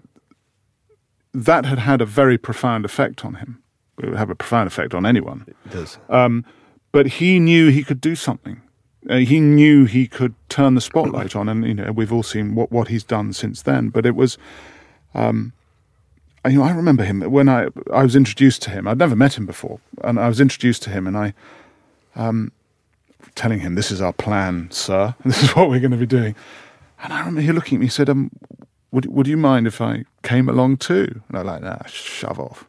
that had a very profound effect on him. It would have a profound effect on anyone. It does. But he knew he could do something. He knew he could turn the spotlight on, and we've all seen what he's done since then. But it was, I remember him when I was introduced to him. I'd never met him before, and I was introduced to him, and I, telling him, "This is our plan, sir. This is what we're going to be doing." And I remember he looking at me, he said, Would you mind if I came along too? And I was like, nah, shove off.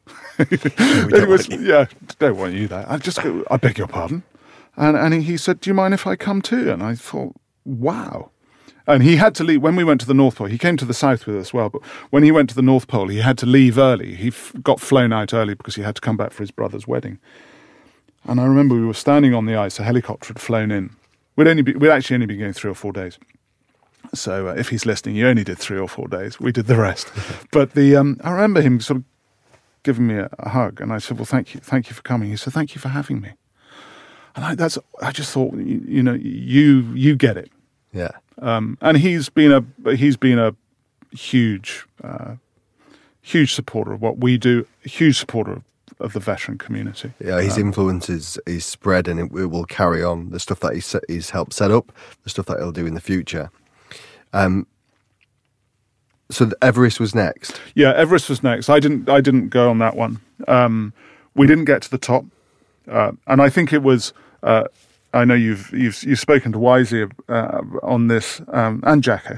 Yeah, don't want you there. I beg your pardon. And he said, do you mind if I come too? And I thought, wow. And he had to leave. When we went to the North Pole, he came to the South with us as well, but when he went to the North Pole, he had to leave early. He got flown out early because he had to come back for his brother's wedding. And I remember we were standing on the ice, a helicopter had flown in. We'd actually only been going 3 or 4 days. So if he's listening, you only did 3 or 4 days. We did the rest. But I remember him sort of giving me a hug, and I said, "Well, thank you for coming." He said, "Thank you for having me." And I just thought, you get it. Yeah. And he's been a huge supporter of what we do, a huge supporter of the veteran community. Yeah, his influence is spread, and it will carry on. The stuff that he's helped set up, the stuff that he'll do in the future. So Everest was next. Yeah, Everest was next. I didn't go on that one. We didn't get to the top, and I think it was. I know you've spoken to Wisey on this, and Jacko.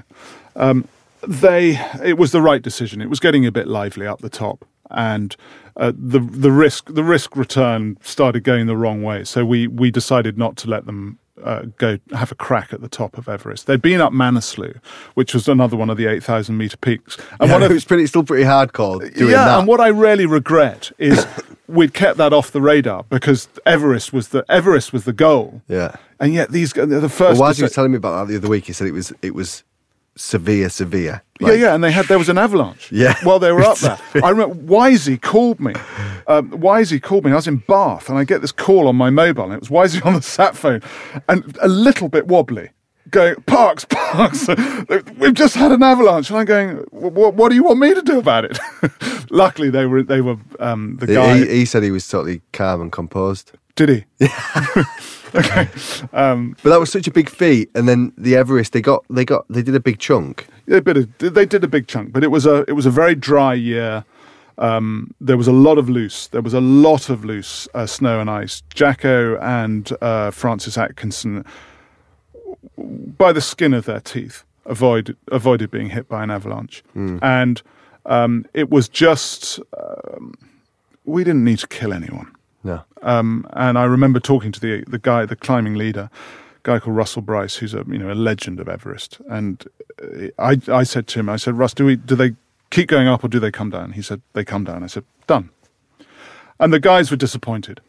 It was the right decision. It was getting a bit lively up the top, and the risk return started going the wrong way. So we decided not to let them go have a crack at the top of Everest. They'd been up Manaslu, which was another one of the 8,000 metre peaks. And it's still pretty hardcore doing that. And what I really regret is we'd kept that off the radar because Everest was the goal. Yeah. And yet the first. Well, Wisey was telling me about that the other week. He said it was severe. Like, yeah, and there was an avalanche. Yeah. While they were up there. I remember Wisey called me. I was in Bath, and I get this call on my mobile, and it was Wisey on the sat phone, and a little bit wobbly, going, Parks, we've just had an avalanche. And I'm going, what do you want me to do about it? Luckily, they were the guy. He said he was totally calm and composed. Did he? Yeah. Okay. But that was such a big feat, and then the Everest, they did a big chunk. Yeah, they did a big chunk, but it was a very dry year. There was a lot of loose snow and ice. Jacko and Francis Atkinson, by the skin of their teeth, avoided being hit by an avalanche, and it was just we didn't need to kill anyone. No. And I remember talking to the climbing leader, a guy called Russell Bryce, who's a legend of Everest. And I said to him, Russ, do they keep going up or do they come down? He said, they come down. I said, done. And the guys were disappointed.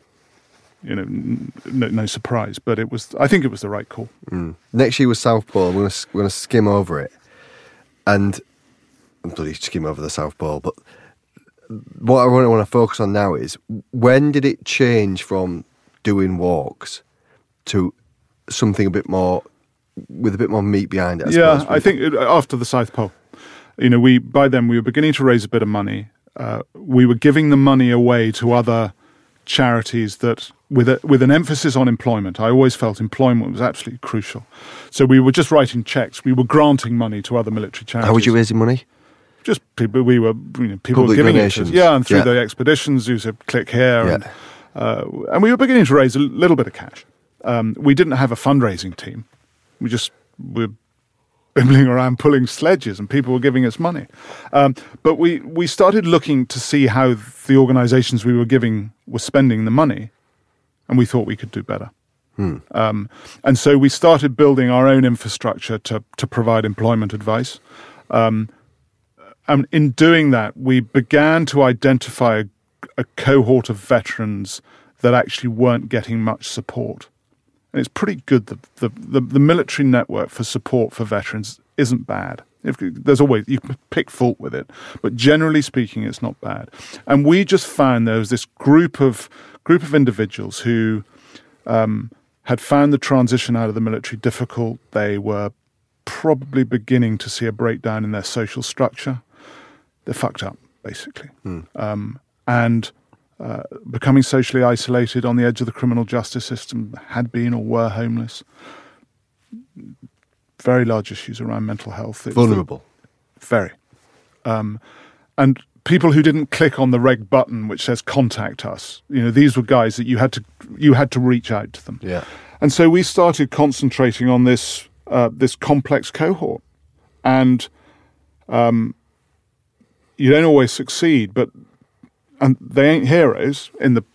No surprise, but I think it was the right call. Next year was South Pole. We're going to skim over it. And I'm bloody skim over the South Pole, but what I want to focus on now is, when did it change from doing walks to something with a bit more meat behind it? I think after the South Pole, by then we were beginning to raise a bit of money. We were giving the money away to other charities that, with an emphasis on employment. I always felt employment was absolutely crucial. So we were just writing checks. We were granting money to other military charities. How were you raising money? Just people. People were giving donations. And through the expeditions, you said click here, and we were beginning to raise a little bit of cash. We didn't have a fundraising team. We just were bimbling around pulling sledges, and people were giving us money. But we started looking to see how the organisations we were giving were spending the money, and we thought we could do better. And so we started building our own infrastructure to provide employment advice. And in doing that, we began to identify a cohort of veterans that actually weren't getting much support. And it's pretty good that the military network for support for veterans isn't bad. There's always, you can pick fault with it, but generally speaking, it's not bad. And we just found there was this group of individuals who had found the transition out of the military difficult. They were probably beginning to see a breakdown in their social structure. They're fucked up, basically. And becoming socially isolated, on the edge of the criminal justice system, had been or were homeless. Very large issues around mental health. Vulnerable. Very. And people who didn't click on the red button which says contact us, these were guys that you had to reach out to them. Yeah. And so we started concentrating on this complex cohort. And you don't always succeed, and they ain't heroes in the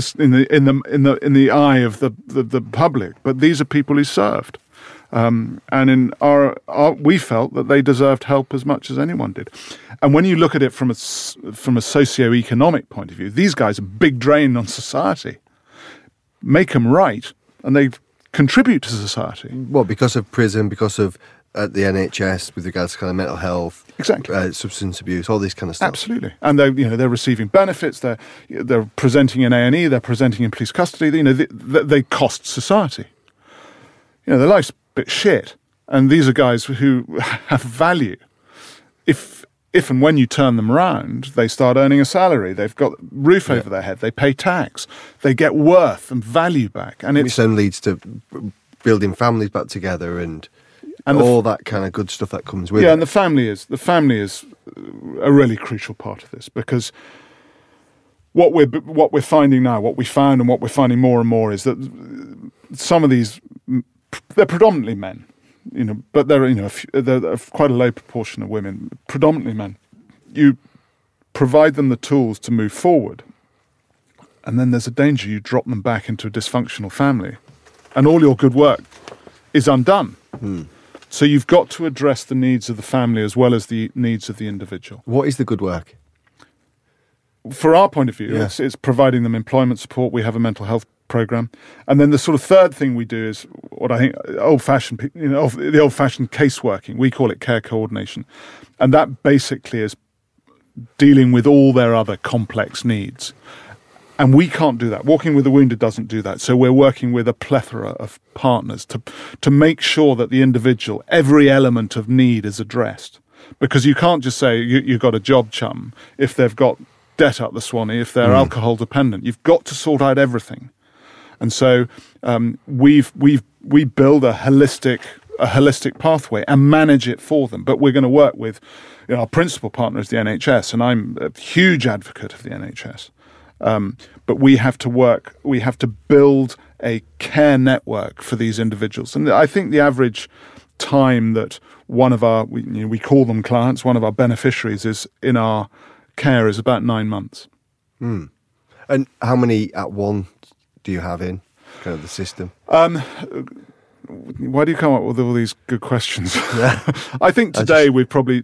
eye of the public, but these are people who served. And in our we felt that they deserved help as much as anyone did. And when you look at it from a socio-economic point of view, these guys are a big drain on society. Make them right, and they contribute to society. Well, because of prison, because of the NHS with regards to kind of mental health, exactly, substance abuse, all this kind of stuff. Absolutely, and they're receiving benefits. They're presenting in A&E. They're presenting in police custody. They cost society. Their life's a bit shit, and these are guys who have value. If and when you turn them around, they start earning a salary. They've got a roof over their head. They pay tax. They get worth and value back, and which then leads to building families back together and all that kind of good stuff that comes with it. Yeah, and the family is a really crucial part of this, because what we're finding now, what we found and what we're finding more and more is that some of these, they're predominantly men, but they're quite a low proportion of women, predominantly men. You provide them the tools to move forward, and then there's a danger you drop them back into a dysfunctional family, and all your good work is undone. So you've got to address the needs of the family as well as the needs of the individual. What is the good work? For our point of view, it's providing them employment support. We have a mental health program. And then the sort of third thing we do is what I think the old-fashioned case working. We call it care coordination. And that basically is dealing with all their other complex needs. And we can't do that. Walking with the Wounded doesn't do that. So we're working with a plethora of partners to make sure that the individual, every element of need is addressed. Because you can't just say you've got a job chum if they've got debt up the Swanee, if they're alcohol dependent. You've got to sort out everything. And so we build a holistic pathway and manage it for them. But we're going to work with, our principal partner is the NHS, and I'm a huge advocate of the NHS. But we have to build a care network for these individuals. And I think the average time that one of our, we call them clients, one of our beneficiaries is in our care is about 9 months. And how many at one do you have in kind of the system? Why do you come up with all these good questions? I think today we're probably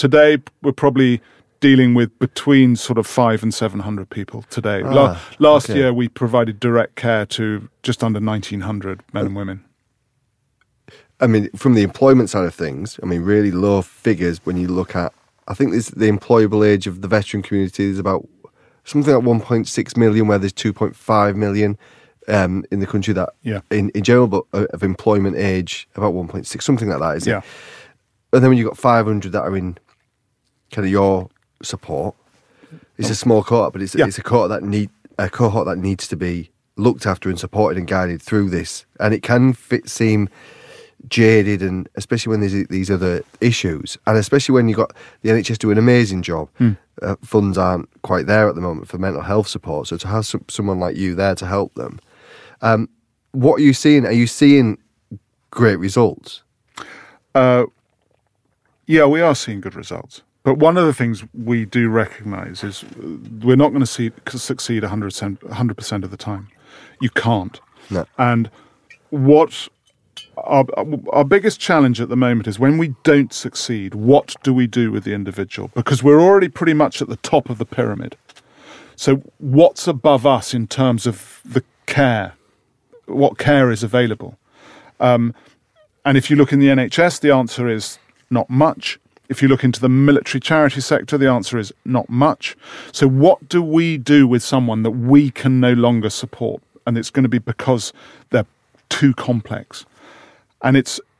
dealing with between sort of 500 and 700 people today. Last year we provided direct care to just under 1,900 men and women. I mean, from the employment side of things, really low figures when you look at, I think the employable age of the veteran community is about something like 1.6 million, where there's 2.5 million in the country that, in general, but of employment age, about 1.6, something like that, isn't it? And then when you've got 500 that are in kind of your support, it's a small cohort, but it's a cohort that needs to be looked after and supported and guided through this. And it can seem jaded, and especially when there's these other issues, and especially when you've got the NHS do an amazing job. Funds aren't quite there at the moment for mental health support, so to have someone like you there to help them, what are you seeing? Are you seeing great results? Yeah, we are seeing good results. But one of the things we do recognise is we're not going to succeed 100% of the time. You can't. No. And what our biggest challenge at the moment is when we don't succeed, what do we do with the individual? Because we're already pretty much at the top of the pyramid. So what's above us in terms of the care? What care is available? And if you look in the NHS, the answer is not much. If you look into the military charity sector, the answer is not much. So what do we do with someone that we can no longer support? And it's going to be because they're too complex. And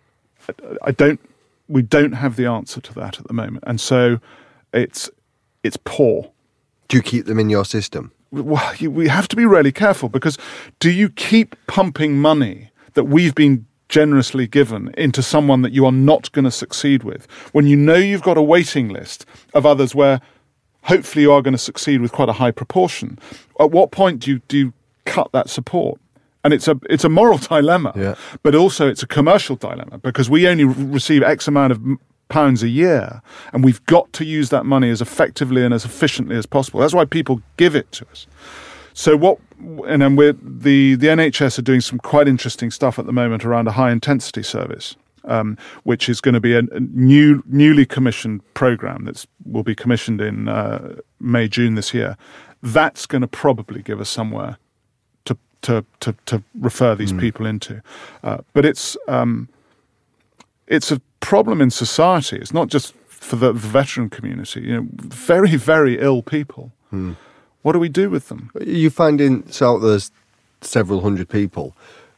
we don't have the answer to that at the moment. And so it's poor. Do you keep them in your system? Well, we have to be really careful, because do you keep pumping money that we've been generously given into someone that you are not going to succeed with, when you know you've got a waiting list of others where hopefully you are going to succeed with quite a high proportion? At what point do you cut that support? And it's a moral dilemma, but also it's a commercial dilemma, because we only receive X amount of pounds a year, and we've got to use that money as effectively and as efficiently as possible. That's why people give it to us. So then the NHS are doing some quite interesting stuff at the moment around a high intensity service, which is going to be a newly commissioned program that will be commissioned in May, June this year. That's going to probably give us somewhere to refer these people into. But it's a problem in society. It's not just for the veteran community. Very, very ill people. What do we do with them? You finding, so there's several hundred people.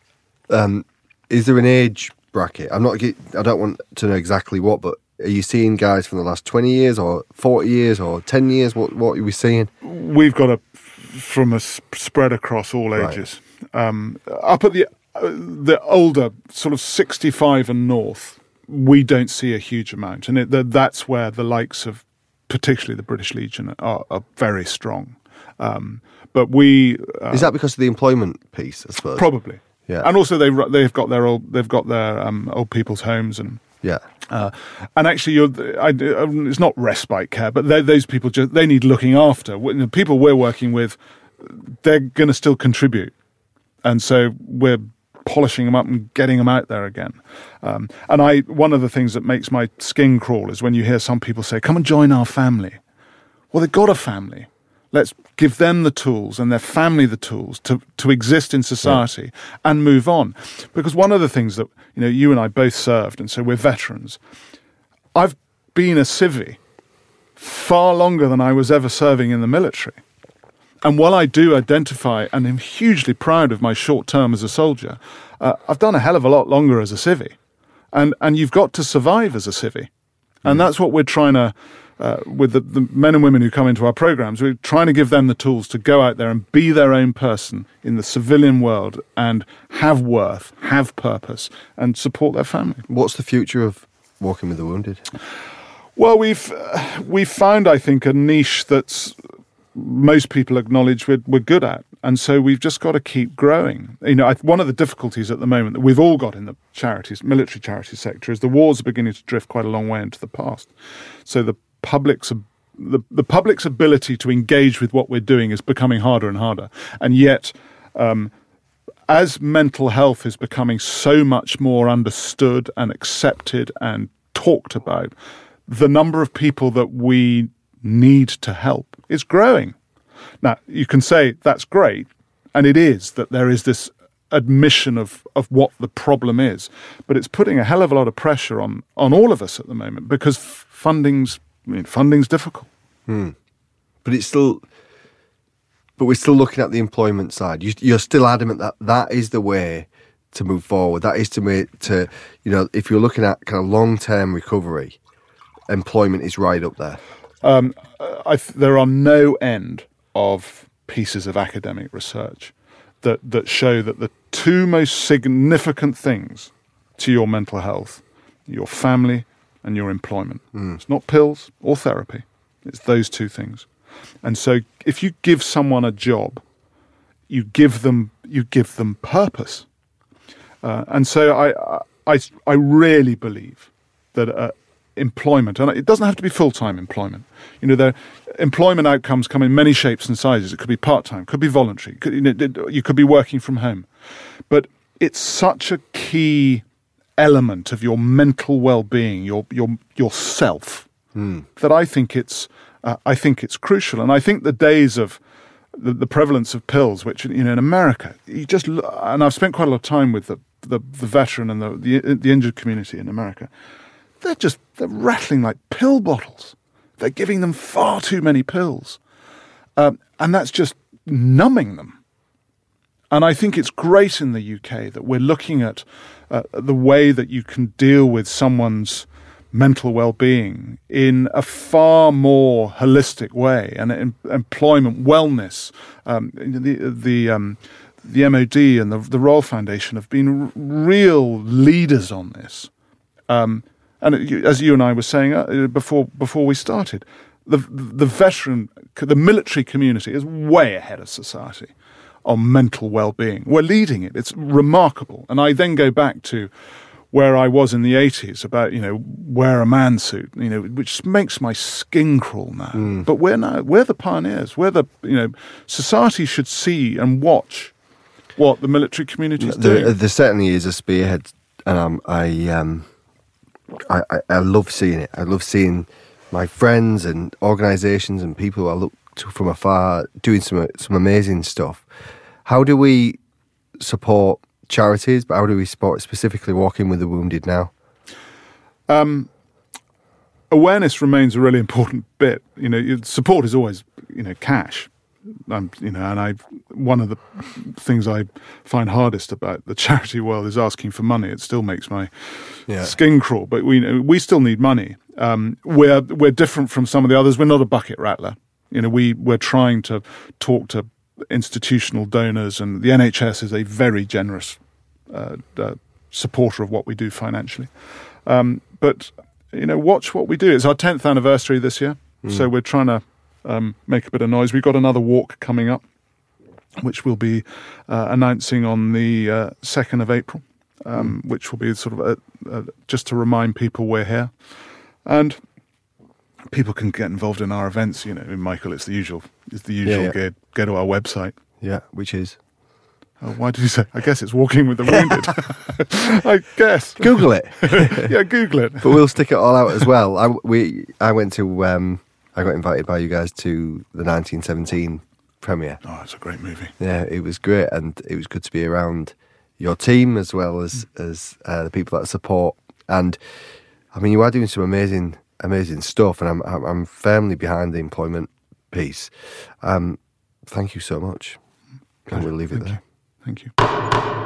Is there an age bracket? I don't want to know exactly what, but are you seeing guys from the last 20 years or 40 years or 10 years? What are we seeing? We've got from a spread across all ages. Up at the older, sort of 65 and north, we don't see a huge amount. And that's where the likes of particularly the British Legion are very strong. But we is that because of the employment piece, I suppose? Probably, yeah. And also they've got their old people's homes and and actually it's not respite care, but those people they need looking after. The people we're working with, they're going to still contribute, and so we're polishing them up and getting them out there again. And one of the things that makes my skin crawl is when you hear some people say, "Come and join our family." Well, they've got a family. Let's give them the tools and their family the tools to exist in society and move on. Because one of the things that, you and I both served, and so we're veterans. I've been a civvy far longer than I was ever serving in the military. And while I do identify and am hugely proud of my short term as a soldier, I've done a hell of a lot longer as a civvy. And you've got to survive as a civvy. And that's what we're trying to... with the men and women who come into our programs, we're trying to give them the tools to go out there and be their own person in the civilian world and have worth, have purpose, and support their family. What's the future of Walking with the Wounded? Well, we've found, I think, a niche that's most people acknowledge we're good at, and so we've just got to keep growing. One of the difficulties at the moment that we've all got in the military charity sector is the wars are beginning to drift quite a long way into the past. So the public's ability to engage with what we're doing is becoming harder and harder. And yet, as mental health is becoming so much more understood and accepted and talked about, the number of people that we need to help is growing. Now, you can say that's great, and it is, that there is this admission of what the problem is, but it's putting a hell of a lot of pressure on all of us at the moment, because funding's difficult. But we're still looking at the employment side. You're still adamant that is the way to move forward. That is if you're looking at kind of long-term recovery, employment is right up there. There are no end of pieces of academic research that show that the two most significant things to your mental health, your family and your employment. It's not pills or therapy. It's those two things. And so if you give someone a job, you give them purpose. And so I really believe that employment, and it doesn't have to be full-time employment. The employment outcomes come in many shapes and sizes. It could be part-time, could be voluntary, you could be working from home. But it's such a key element of your mental well-being, your self, that I think it's crucial. And I think the days of the prevalence of pills, which in America, and I've spent quite a lot of time with the veteran and the injured community in America. They're rattling like pill bottles. They're giving them far too many pills, and that's just numbing them. And I think it's great in the UK that we're looking at the way that you can deal with someone's mental well-being in a far more holistic way, and employment, wellness, the MOD and the Royal Foundation have been real leaders on this. And as you and I were saying before we started, the military community is way ahead of society on mental well-being. We're leading it. It's remarkable. And I then go back to where I was in the 80s about, wear a man suit, which makes my skin crawl now. But we're the pioneers. Society should see and watch what the military community is doing. There certainly is a spearhead, and I love seeing it. I love seeing my friends and organisations and people who I look to from afar doing some amazing stuff. How do we support charities, but how do we support specifically Walking with the Wounded now? Awareness remains a really important bit. Support is always, cash. One of the things I find hardest about the charity world is asking for money. It still makes my skin crawl, but we still need money. We're different from some of the others. We're not a bucket rattler. We're trying to talk to institutional donors, and the NHS is a very generous supporter of what we do financially. But watch what we do. It's our 10th anniversary this year, so we're trying to make a bit of noise. We've got another walk coming up, which we'll be announcing on the 2nd of April, which will be sort of just to remind people we're here. And people can get involved in our events. Michael, it's the usual gear. Go to our website. Yeah, which is? Why did you say? I guess it's Walking with the Wounded. I guess. Google it. Yeah, Google it. But we'll stick it all out as well. I went to... I got invited by you guys to the 1917 premiere. Oh, it's a great movie. Yeah, it was great, and it was good to be around your team as well as the people that support. And I mean, you are doing some amazing stuff, and I'm firmly behind the employment piece. Thank you so much. And we'll leave it there. Thank you.